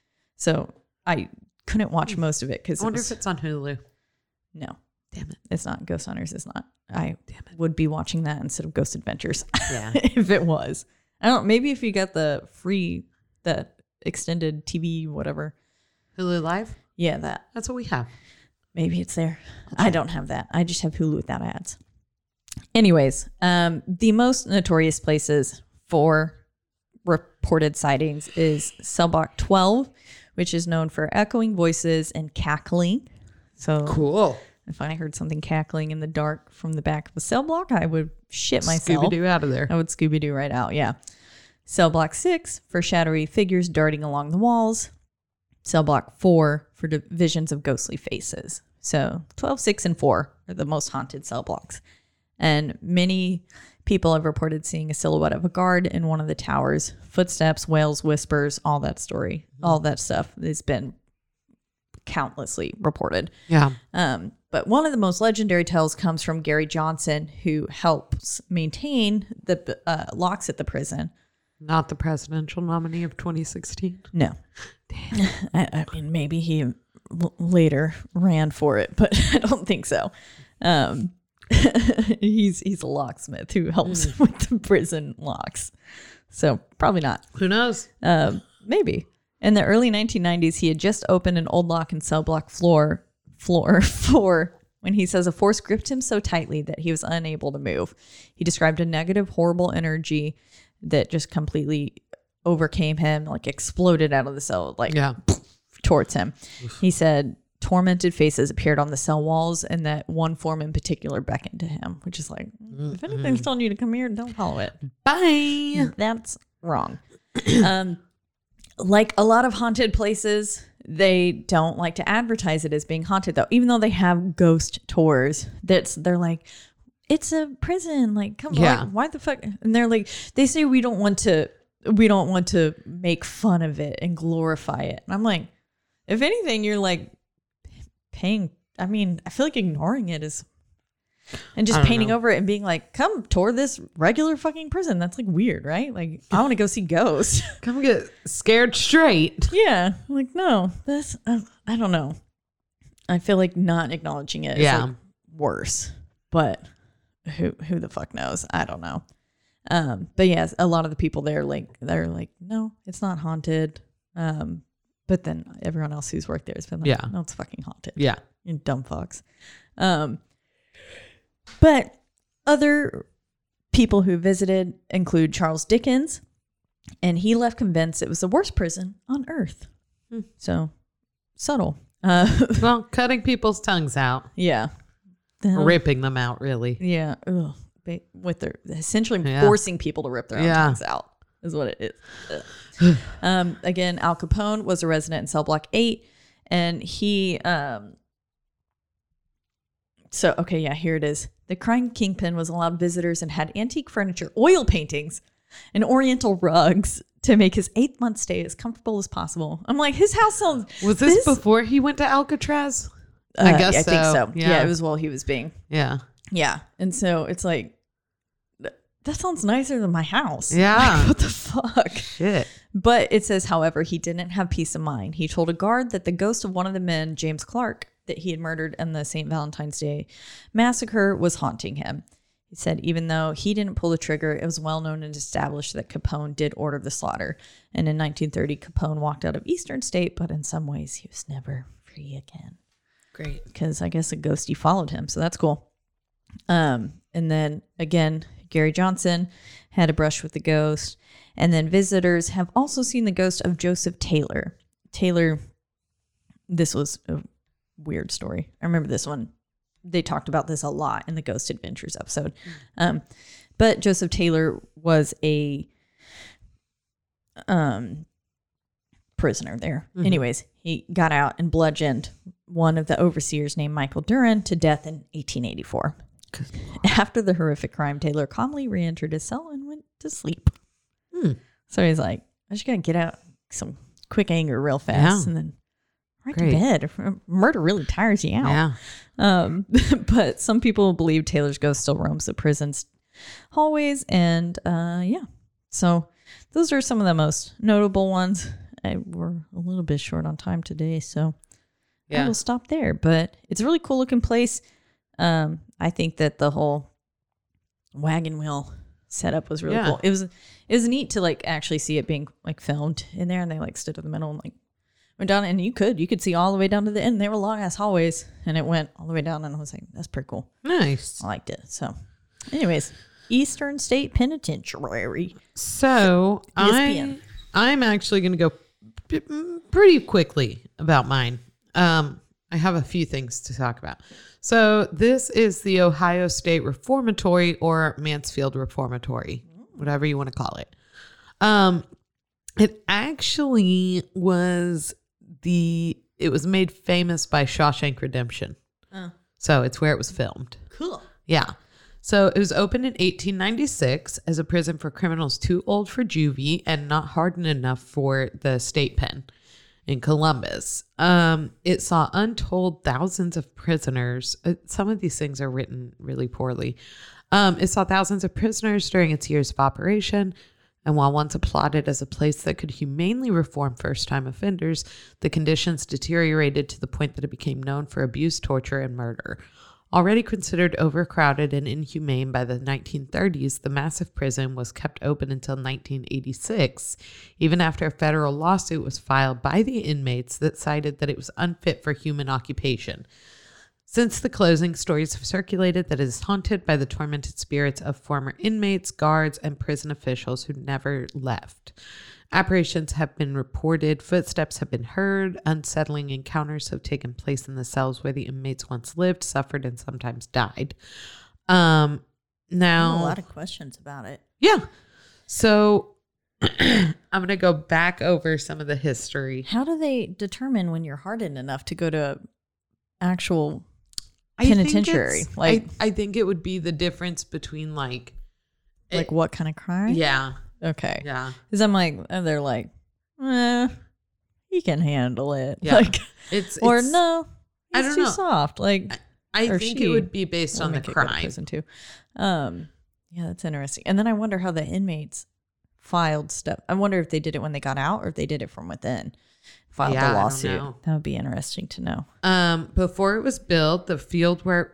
So I couldn't watch most of it because I wonder if it's on Hulu. No. Damn it. It's not. Ghost Hunters is not. I would be watching that instead of Ghost Adventures. Yeah. If it was. I don't know. Maybe if you got the free, that extended TV, whatever. Hulu Live? Yeah, that. That's what we have. Maybe it's there. Okay. I don't have that. I just have Hulu without ads. Anyways, the most notorious places for reported sightings is Cell Block 12, which is known for echoing voices and cackling. So cool. If I heard something cackling in the dark from the back of a cell block, I would shit myself. Scooby-Doo out of there. I would Scooby-Doo right out, yeah. Cell Block 6 for shadowy figures darting along the walls. Cell Block 4 for visions of ghostly faces. So 12, 6, and 4 are the most haunted cell blocks. And many people have reported seeing a silhouette of a guard in one of the towers. Footsteps, wails, whispers, all that story. All that stuff has been countlessly reported. Yeah. But one of the most legendary tales comes from Gary Johnson, who helps maintain the locks at the prison. Not the presidential nominee of 2016? No. Damn. I mean, maybe he later ran for it, but I don't think so. He's a locksmith who helps with the prison locks. So probably not. Who knows? Maybe. In the early 1990s, he had just opened an old lock and cell block floor 4 when he says a force gripped him so tightly that he was unable to move. He described a negative, horrible energy that just completely overcame him, like exploded out of the cell, like towards him. He said tormented faces appeared on the cell walls and that one form in particular beckoned to him, which is like, if anything's telling you to come here, don't follow it. Bye. That's wrong. Like a lot of haunted places, they don't like to advertise it as being haunted, though. Even though they have ghost tours, they're like, it's a prison. Like, come on, like, why the fuck? And they're like, they say we don't want to make fun of it and glorify it. And I'm like, if anything, you're like paying. I mean, I feel like ignoring it is, and just painting over it and being like, come tour this regular fucking prison. That's like weird, right? Like, I want to go see ghosts. Come get scared straight. Yeah. Like, no, that's, I don't know. I feel like not acknowledging it is like worse, but who the fuck knows? I don't know. But yes, a lot of the people there, they're like, no, it's not haunted. But then everyone else who's worked there has been like, no, it's fucking haunted. Yeah. You dumb fucks. But other people who visited include Charles Dickens, and he left convinced it was the worst prison on earth. So subtle. Well, cutting people's tongues out. Yeah. Ripping them out, really. Yeah. Ugh. With their essentially forcing people to rip their own tongues out is what it is. Again, Al Capone was a resident in cell block 8, and he here it is. The crime kingpin was allowed visitors and had antique furniture, oil paintings, and oriental rugs to make his 8-month stay as comfortable as possible. I'm like, his house sounds... Was this before he went to Alcatraz? I guess I think so. Yeah, it was while he was being... Yeah. Yeah. And so it's like, that sounds nicer than my house. Yeah. Like, what the fuck? Shit. But it says, however, he didn't have peace of mind. He told a guard that the ghost of one of the men, James Clark, that he had murdered in the St. Valentine's Day massacre was haunting him. He said even though he didn't pull the trigger, it was well known and established that Capone did order the slaughter. And in 1930, Capone walked out of Eastern State, but in some ways he was never free again. Great. Because I guess a ghostie followed him, so that's cool. And then again, Gary Johnson had a brush with the ghost. And then visitors have also seen the ghost of Joseph Taylor. Taylor, this was a weird story. I remember this one. They talked about this a lot in the Ghost Adventures episode. But Joseph Taylor was a prisoner there. Mm-hmm. Anyways, he got out and bludgeoned one of the overseers named Michael Duran to death in 1884. After the horrific crime, Taylor calmly re-entered his cell and went to sleep. So he's like, I just gotta get out some quick anger real fast and then right to bed. Murder really tires you out. Yeah. But some people believe Taylor's ghost still roams the prison's hallways. And so those are some of the most notable ones. We're a little bit short on time today, so I will stop there. But it's a really cool looking place. I think that the whole wagon wheel setup was really cool. It was neat to like actually see it being like filmed in there, and they like stood in the middle and like went down, and you could see all the way down to the end. They were long ass hallways, and it went all the way down, and I was like, that's pretty cool. Nice. I liked it. So anyways, Eastern State Penitentiary. So I'm actually going to go pretty quickly about mine. I have a few things to talk about. So this is the Ohio State Reformatory, or Mansfield Reformatory, whatever you want to call it. It actually was it was made famous by Shawshank Redemption. So it's where it was filmed. Cool. Yeah. So it was opened in 1896 as a prison for criminals too old for juvie and not hardened enough for the state pen in Columbus. It saw untold thousands of prisoners. Some of these things are written really poorly. It saw thousands of prisoners during its years of operation. And while once applauded as a place that could humanely reform first-time offenders, the conditions deteriorated to the point that it became known for abuse, torture, and murder. Already considered overcrowded and inhumane by the 1930s, the massive prison was kept open until 1986, even after a federal lawsuit was filed by the inmates that cited that it was unfit for human occupation. Since the closing, stories have circulated that it is haunted by the tormented spirits of former inmates, guards, and prison officials who never left. Apparitions have been reported, footsteps have been heard, unsettling encounters have taken place in the cells where the inmates once lived, suffered, and sometimes died. Now, a lot of questions about it. Yeah. So I'm going to go back over some of the history. How do they determine when you're hardened enough to go to actual penitentiary? I think it would be the difference between like what kind of crime? Yeah. Okay. Yeah. Because I'm like, they're like, he can handle it. Yeah. Like, or it's no, I he's don't too know. soft. Like, I think it would be based on the crime. Prison too. Yeah, that's interesting. And then I wonder how the inmates filed stuff. I wonder if they did it when they got out or if they did it from within. filed Yeah, I the don't lawsuit. know. That would be interesting to know. Before it was built, the field where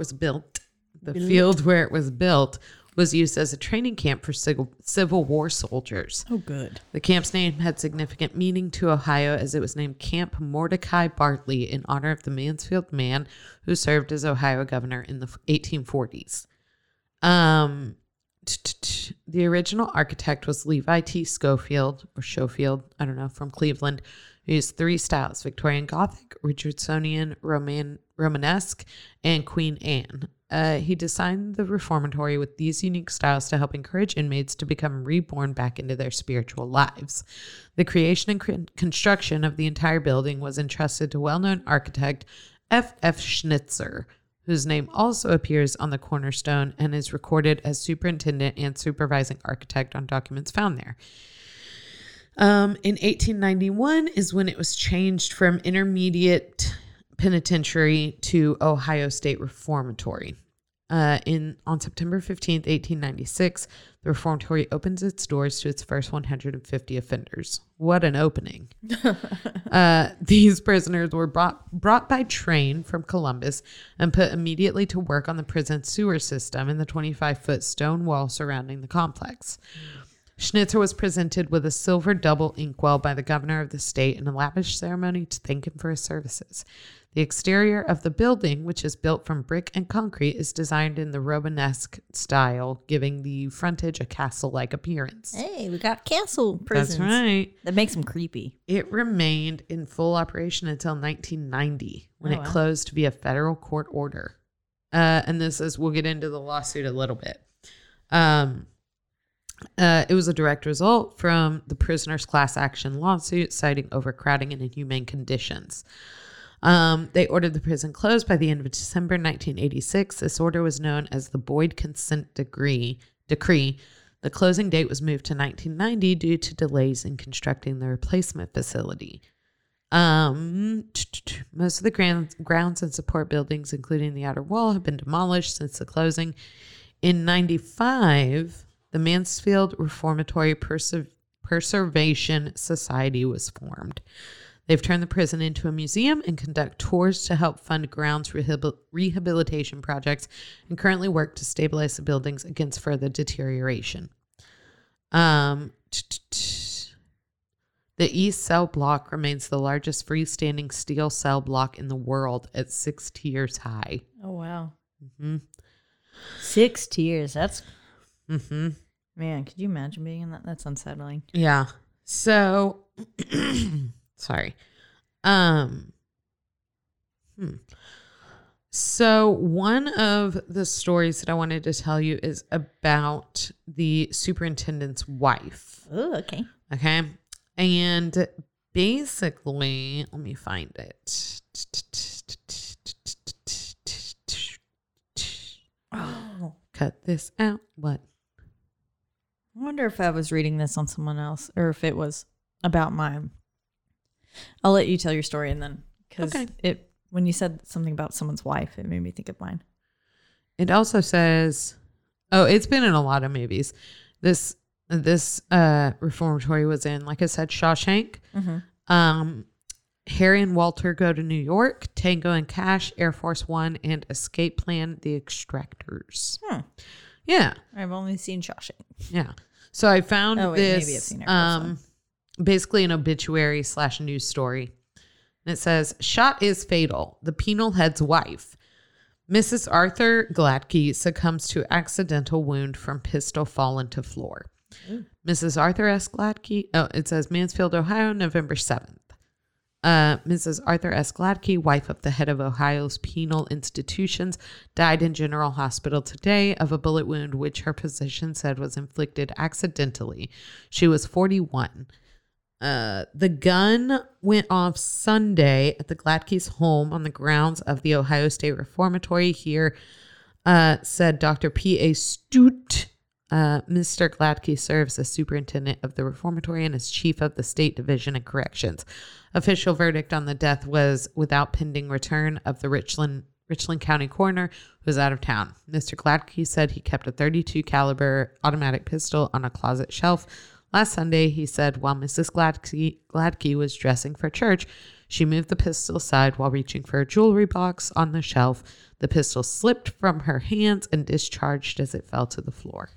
it was built was used as a training camp for Civil War soldiers. Oh, good. The camp's name had significant meaning to Ohio as it was named Camp Mordecai Bartley in honor of the Mansfield man who served as Ohio governor in the 1840s. The original architect was Levi T. Schofield, from Cleveland, who used 3 styles: Victorian Gothic, Richardsonian, Romanesque, and Queen Anne. He designed the reformatory with these unique styles to help encourage inmates to become reborn back into their spiritual lives. The creation and construction of the entire building was entrusted to well-known architect F.F. Schnitzer, whose name also appears on the cornerstone and is recorded as superintendent and supervising architect on documents found there. In 1891 is when it was changed from Intermediate Penitentiary to Ohio State Reformatory. On September 15th, 1896, the reformatory opens its doors to its first 150 offenders. What an opening. These prisoners were brought by train from Columbus and put immediately to work on the prison sewer system and the 25-foot stone wall surrounding the complex. Schnitzer was presented with a silver double inkwell by the governor of the state in a lavish ceremony to thank him for his services. The exterior of the building, which is built from brick and concrete, is designed in the Romanesque style, giving the frontage a castle-like appearance. Hey, we got castle prisons. That's right. That makes them creepy. It remained in full operation until 1990, when it closed via federal court order. And we'll get into the lawsuit a little bit. It was a direct result from the prisoners' class action lawsuit citing overcrowding and inhumane conditions. They ordered the prison closed by the end of December 1986. This order was known as the Boyd Consent Decree. The closing date was moved to 1990 due to delays in constructing the replacement facility. Most of the grounds and support buildings, including the outer wall, have been demolished since the closing. In 1995, the Mansfield Reformatory Preservation Society was formed. They've turned the prison into a museum and conduct tours to help fund grounds rehabilitation projects and currently work to stabilize the buildings against further deterioration. The East Cell Block remains the largest freestanding steel cell block in the world at 6 tiers high. Oh, wow. Mm-hmm. 6 tiers. That's... Mm-hmm. Man, could you imagine being in that? That's unsettling. Yeah. So... Sorry. So one of the stories that I wanted to tell you is about the superintendent's wife. Oh, okay. Okay. And basically, let me find it. Oh. Cut this out. What? I wonder if I was reading this on someone else or if it was about mine. I'll let you tell your story and then, because when you said something about someone's wife, it made me think of mine. It also says, it's been in a lot of movies. This reformatory was in, like I said, Shawshank. Mm-hmm. Harry and Walter Go to New York, Tango and Cash, Air Force One, and Escape Plan, The Extractors. Yeah. I've only seen Shawshank. Yeah. So I found this. Maybe I've seen Air Force One. Basically an obituary / news story. And it says, shot is fatal. The penal head's wife. Mrs. Arthur Gladkey succumbs to accidental wound from pistol fallen to floor. Ooh. Mrs. Arthur S. Gladkey, it says Mansfield, Ohio, November 7th. Mrs. Arthur S. Gladkey, wife of the head of Ohio's penal institutions, died in General Hospital today of a bullet wound which her physician said was inflicted accidentally. She was 41. The gun went off Sunday at the Gladkey's home on the grounds of the Ohio State Reformatory here, said Dr. P.A. Stute. Mr. Gladkey serves as superintendent of the reformatory and as chief of the State Division of Corrections. Official verdict on the death was without pending return of the Richland County coroner, who was out of town. Mr. Gladkey said he kept a .32 caliber automatic pistol on a closet shelf Last Sunday, he said, while Mrs. Gladkey was dressing for church, she moved the pistol aside while reaching for a jewelry box on the shelf. The pistol slipped from her hands and discharged as it fell to the floor.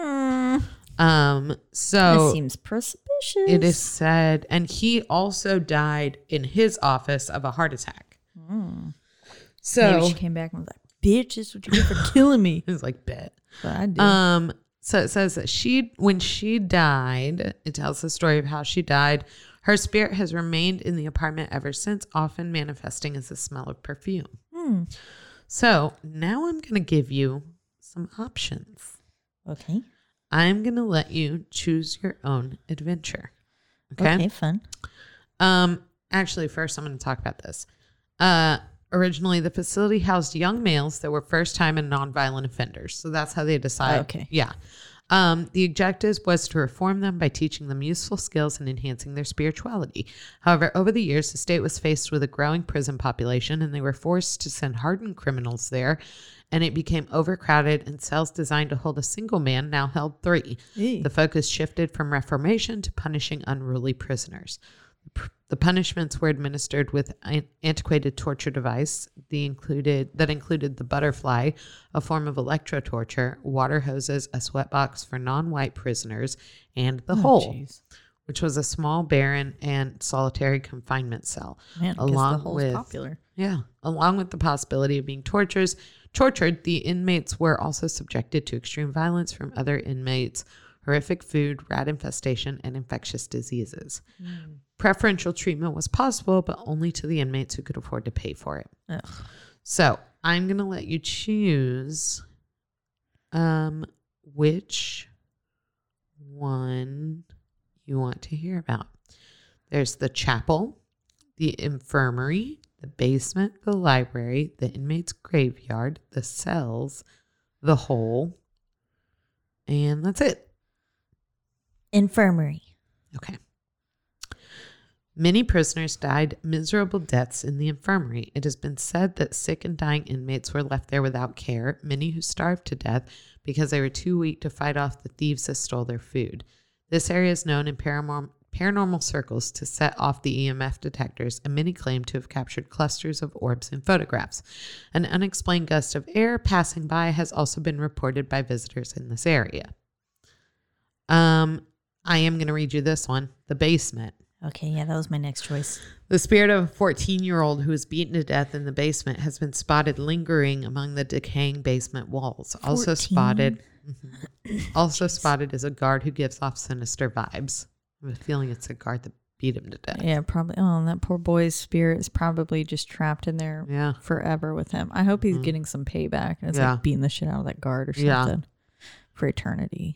So That seems suspicious. it is said, and he also died in his office of a heart attack. So Maybe she came back and was like, bitch, this is what you get for killing me. it was like, bet. But I did. So it says that when she died, it tells the story of how she died. Her spirit has remained in the apartment ever since, often manifesting as the smell of perfume. So now I'm going to give you some options. Okay. I'm going to let you choose your own adventure. Okay. Okay, fun. Actually, first I'm going to talk about this. Originally, the facility housed young males that were first-time and nonviolent offenders. So that's how they decide. Okay. Yeah. The objective was to reform them by teaching them useful skills and enhancing their spirituality. However, over the years, the state was faced with a growing prison population, and they were forced to send hardened criminals there, and it became overcrowded, and cells designed to hold a single man now held 3. The focus shifted from reformation to punishing unruly prisoners. The punishments were administered with an antiquated torture device that included the butterfly, a form of electrotorture, water hoses, a sweatbox for non-white prisoners, and the hole, which was a small, barren, and solitary confinement cell. Man, I guess the hole's popular. Yeah, along with the possibility of being tortured, the inmates were also subjected to extreme violence from other inmates, horrific food, rat infestation, and infectious diseases. Preferential treatment was possible, but only to the inmates who could afford to pay for it. Ugh. So I'm going to let you choose which one you want to hear about. There's the chapel, the infirmary, the basement, the library, the inmates' graveyard, the cells, the hole, and that's it. Infirmary. Okay. Many prisoners died miserable deaths in the infirmary. It has been said that sick and dying inmates were left there without care, many who starved to death because they were too weak to fight off the thieves that stole their food. This area is known in paranormal circles to set off the EMF detectors, and many claim to have captured clusters of orbs in photographs. An unexplained gust of air passing by has also been reported by visitors in this area. I am going to read you this one, the basement. Okay, yeah, that was my next choice. The spirit of a 14-year-old who was beaten to death in the basement has been spotted lingering among the decaying basement walls. Also spotted is a guard who gives off sinister vibes. I have a feeling it's a guard that beat him to death. Yeah, probably. Oh, that poor boy's spirit is probably just trapped in there forever with him. I hope he's getting some payback. It's like beating the shit out of that guard or something for eternity.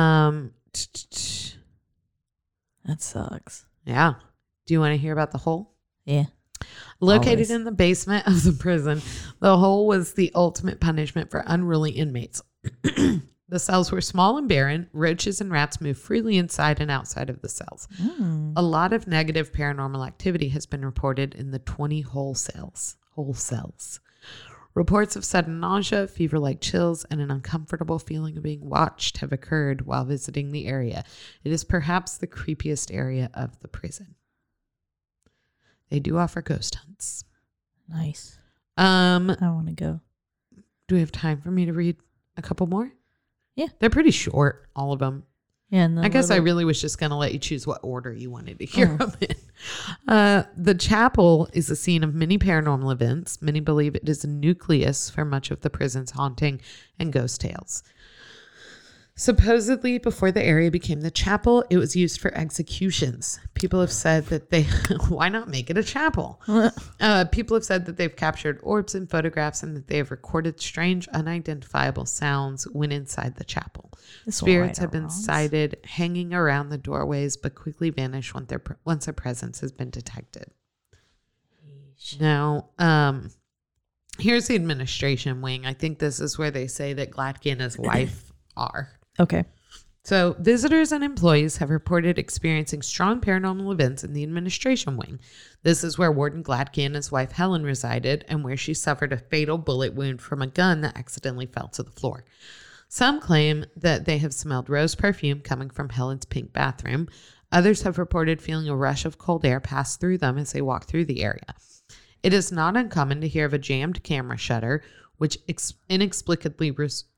That sucks. Yeah. Do you want to hear about the hole? Yeah. Located in the basement of the prison, the hole was the ultimate punishment for unruly inmates. The cells were small and barren. Roaches and rats moved freely inside and outside of the cells. A lot of negative paranormal activity has been reported in the 20 whole cells. Reports of sudden nausea, fever-like chills, and an uncomfortable feeling of being watched have occurred while visiting the area. It is perhaps the creepiest area of the prison. They do offer ghost hunts. Nice. I want to go. Do we have time for me to read a couple more? Yeah. They're pretty short, all of them. Yeah, and I guess I really was just going to let you choose what order you wanted to hear them in. The chapel is a scene of many paranormal events. Many believe it is a nucleus for much of the prison's haunting and ghost tales. Supposedly, before the area became the chapel, it was used for executions. People have said that why not make it a chapel? People have said that they've captured orbs in photographs and that they have recorded strange, unidentifiable sounds when inside the chapel. Spirits have been sighted hanging around the doorways, but quickly vanish once their presence has been detected. Now, here's the administration wing. I think this is where they say that Gladkey and his wife are. Okay. So visitors and employees have reported experiencing strong paranormal events in the administration wing. This is where Warden Gladkey and his wife Helen resided and where she suffered a fatal bullet wound from a gun that accidentally fell to the floor. Some claim that they have smelled rose perfume coming from Helen's pink bathroom. Others have reported feeling a rush of cold air pass through them as they walk through the area. It is not uncommon to hear of a jammed camera shutter, which inexplicably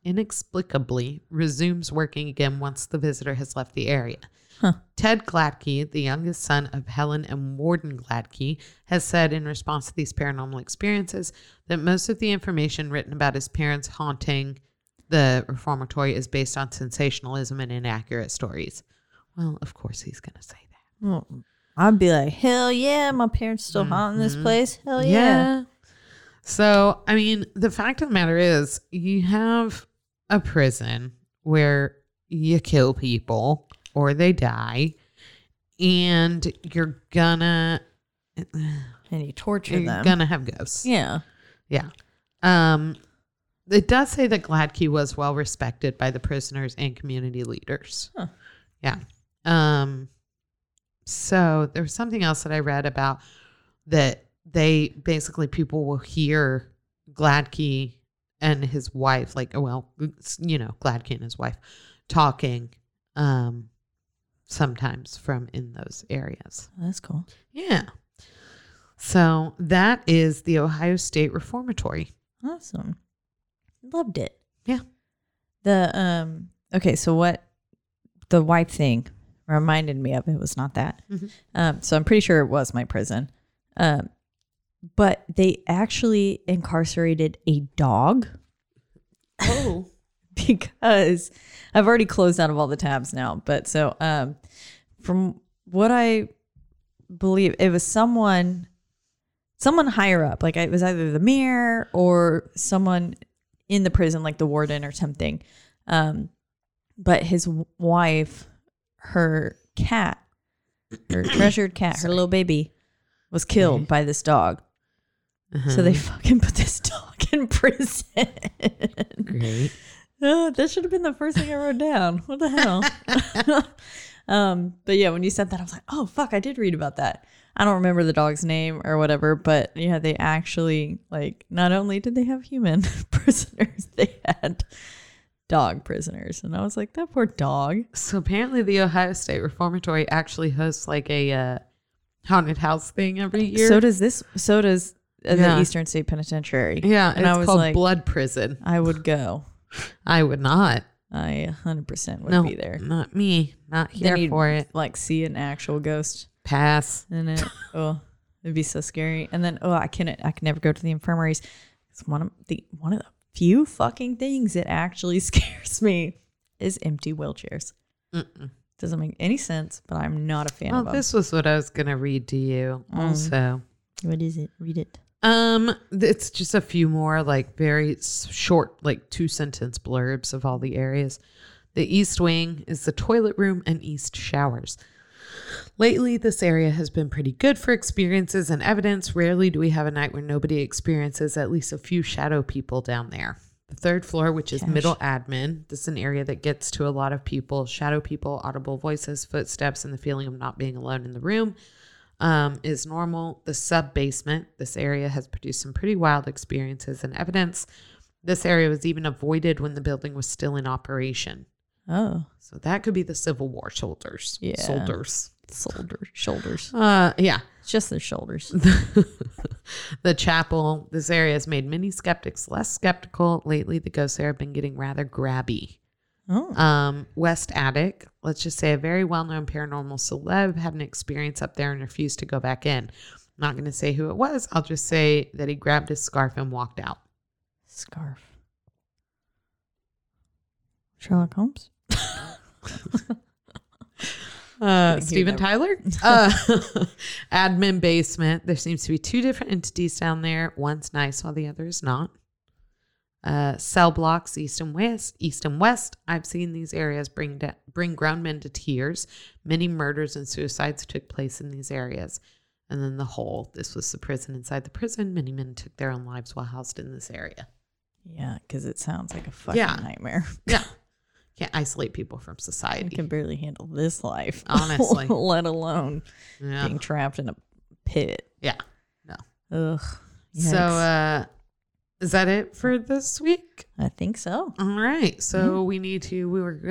resumes working again once the visitor has left the area. Huh. Ted Gladkey, the youngest son of Helen and Warden Gladkey, has said in response to these paranormal experiences that most of the information written about his parents haunting the reformatory is based on sensationalism and inaccurate stories. Well, of course he's going to say that. Well, I'd be like, hell yeah, my parents still haunting this place. Hell yeah. So, I mean, the fact of the matter is you have a prison where you kill people or they die, and you're gonna And you torture them. You're gonna have ghosts. Yeah. Yeah. It does say that Gladkey was well respected by the prisoners and community leaders. Huh. Yeah. So there was something else that I read about that people will hear Gladkey and his wife, Gladkey and his wife talking sometimes from in those areas. That's cool. Yeah. So that is the Ohio State Reformatory. Awesome. Loved it. Yeah. Okay, so what the wife thing reminded me of, it was not that. Mm-hmm. So I'm pretty sure it was my prison. But they actually incarcerated a dog. Oh. Because I've already closed out of all the tabs now. But so from what I believe, it was someone higher up. Like it was either the mayor or someone in the prison, like the warden or something. But his wife, her cat, her treasured cat, her little baby, was killed by this dog. So they fucking put this dog in prison. Great. That should have been the first thing I wrote down. What the hell? But yeah, when you said that, I was like, oh, fuck, I did read about that. I don't remember the dog's name or whatever, but yeah, they actually, like, not only did they have human prisoners, they had dog prisoners. And I was like, that poor dog. So apparently the Ohio State Reformatory actually hosts like a haunted house thing every year. So does the Eastern State Penitentiary. Yeah, and it's I was called like, Blood Prison. I would go. I would not. I 100% would be there. Not me. Not here for it. Like see an actual ghost. Pass. In it. Oh, it'd be so scary. And then I can never go to the infirmaries. It's one of the few fucking things that actually scares me is empty wheelchairs. Doesn't make any sense, but I'm not a fan of them. This was what I was gonna read to you also. What is it? Read it. It's just a few more like very short, like 2-sentence blurbs of all the areas. The East Wing is the toilet room and East showers. Lately, this area has been pretty good for experiences and evidence. Rarely do we have a night where nobody experiences at least a few shadow people down there. The third floor, which is middle admin, this is an area that gets to a lot of people, shadow people, audible voices, footsteps, and the feeling of not being alone in the room. Is normal. The sub-basement, this area has produced some pretty wild experiences and evidence. This area was even avoided when the building was still in operation. Oh. So that could be the Civil War shoulders. Yeah. Shoulders. Yeah. It's just their shoulders. The chapel, this area has made many skeptics less skeptical. Lately, the ghosts there have been getting rather grabby. Oh. West Attic, let's just say a very well-known paranormal celeb had an experience up there and refused to go back in. I'm not going to say who it was. I'll just say that he grabbed his scarf and walked out. Scarf. Sherlock Holmes? Steven Tyler? Admin basement. There seems to be 2 different entities down there. One's nice while the other is not. Cell blocks east and west. I've seen these areas bring grown men to tears. Many murders and suicides took place in these areas. And then the hole. This was the prison inside the prison. Many men took their own lives while housed in this area. Yeah, because it sounds like a fucking nightmare. Yeah. Can't isolate people from society. I can barely handle this life. Honestly. Let alone being trapped in a pit. Yeah. No. Ugh. Yikes. So Is that it for this week? I think so. All right. So we need to,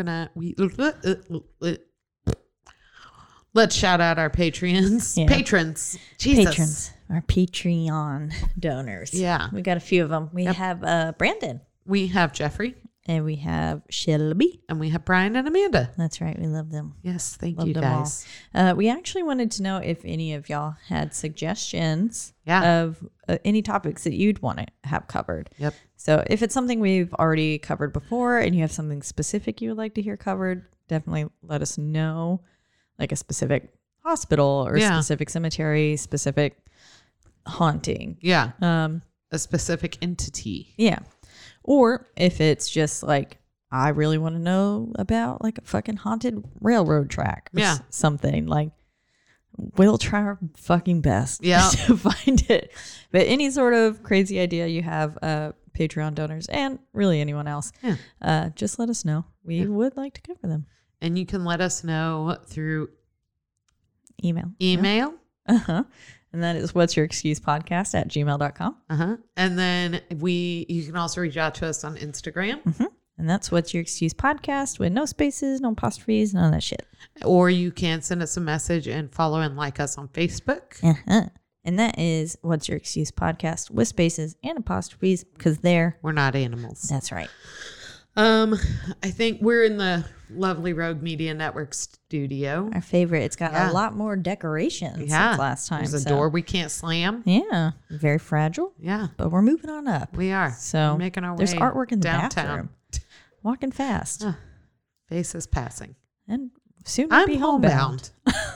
let's shout out our Patreons. Yeah. Patrons. Jesus. Patrons. Our Patreon donors. Yeah. We got a few of them. We have Brandon. We have Jeffrey. And we have Shelby. And we have Brian and Amanda. That's right. We love them. Yes. Thank Love you them guys. all. We actually wanted to know if any of y'all had suggestions Yeah. of any topics that you'd want to have covered. Yep. So if it's something we've already covered before and you have something specific you would like to hear covered, definitely let us know. Like a specific hospital or specific cemetery, specific haunting. Yeah. A specific entity. Yeah. Or if it's just like, I really want to know about like a fucking haunted railroad track. Or something like, we'll try our fucking best to find it. But any sort of crazy idea you have, Patreon donors and really anyone else, just let us know. We would like to cover them. And you can let us know through email. And that is what's your excuse podcast at gmail.com. And then you can also reach out to us on Instagram. And that's what's your excuse podcast with no spaces, no apostrophes, none of that shit. Or you can send us a message and follow and like us on Facebook. And that is what's your excuse podcast with spaces and apostrophes because we're not animals. That's right. I think we're in the lovely Rogue Media Network studio. Our favorite. It's got a lot more decorations since last time. There's a door we can't slam. Yeah. Very fragile. Yeah. But we're moving on up. We are. So we're making our way. There's artwork in the downtown. bathroom. Walking fast. Faces passing. And soon we'll be homebound.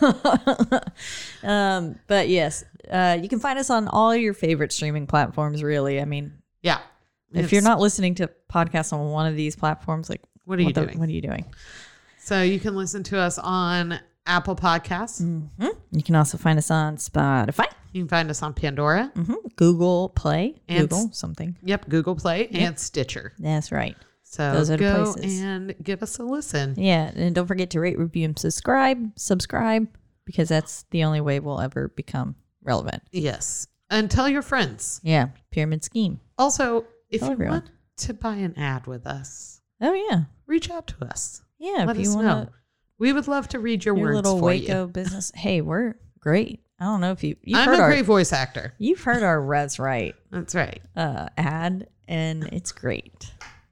But yes, you can find us on all your favorite streaming platforms, really. I mean, if you're not listening to podcasts on one of these platforms, like what are you doing? What are you doing? So you can listen to us on Apple Podcasts. You can also find us on Spotify. You can find us on Pandora. Google Play. And Google something. Yep, Google Play and Stitcher. That's right. So those are the go places. and give us a listen. Yeah, and don't forget to rate, review, and subscribe, because that's the only way we'll ever become relevant. Yes. And tell your friends. Yeah, pyramid scheme. Also, if Tell you everyone. want to buy an ad with us, reach out to us. Yeah, Let if you us want know. We would love to read your words little for Waco you. business. Hey, we're great. I don't know if you've I'm heard a great voice actor. You've heard our Res Right. That's right. Ad, and it's great.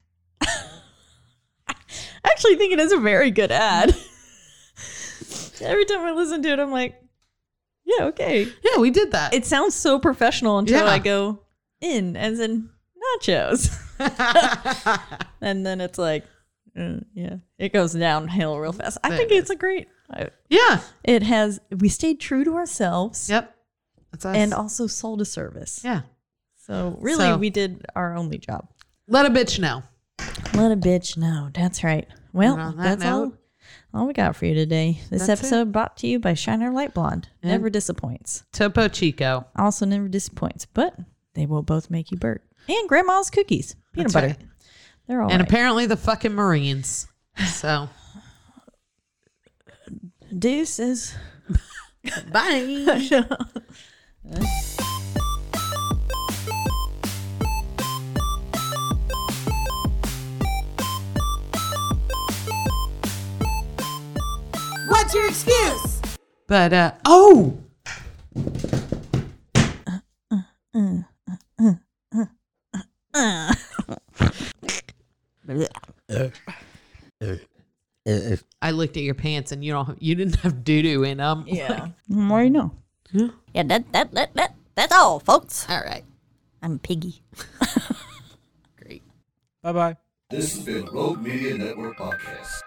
I actually think it is a very good ad. Every time I listen to it, I'm like, yeah, okay. Yeah, we did that. It sounds so professional until I go in, as in nachos. And then it's like, it goes downhill real fast. I think it's a great. We stayed true to ourselves. Yep. That's us. And also sold a service. Yeah. So really, we did our only job. Let a bitch know. Let a bitch know. That's right. Well, And on that that's note, all we got for you today. This That's episode brought to you by Shiner Light Blonde. And Never disappoints. Topo Chico. Also never disappoints, but they will both make you burp. And Grandma's cookies. Peanut That's butter. right. They're all And right. apparently the fucking Marines. So. Deuces. Bye. What's your excuse? But, I looked at your pants and you didn't have doo-doo in them. Yeah. What do you know? Yeah, that's all, folks. All right. I'm Piggy. Great. Bye-bye. This has been Rogue Media Network Podcast.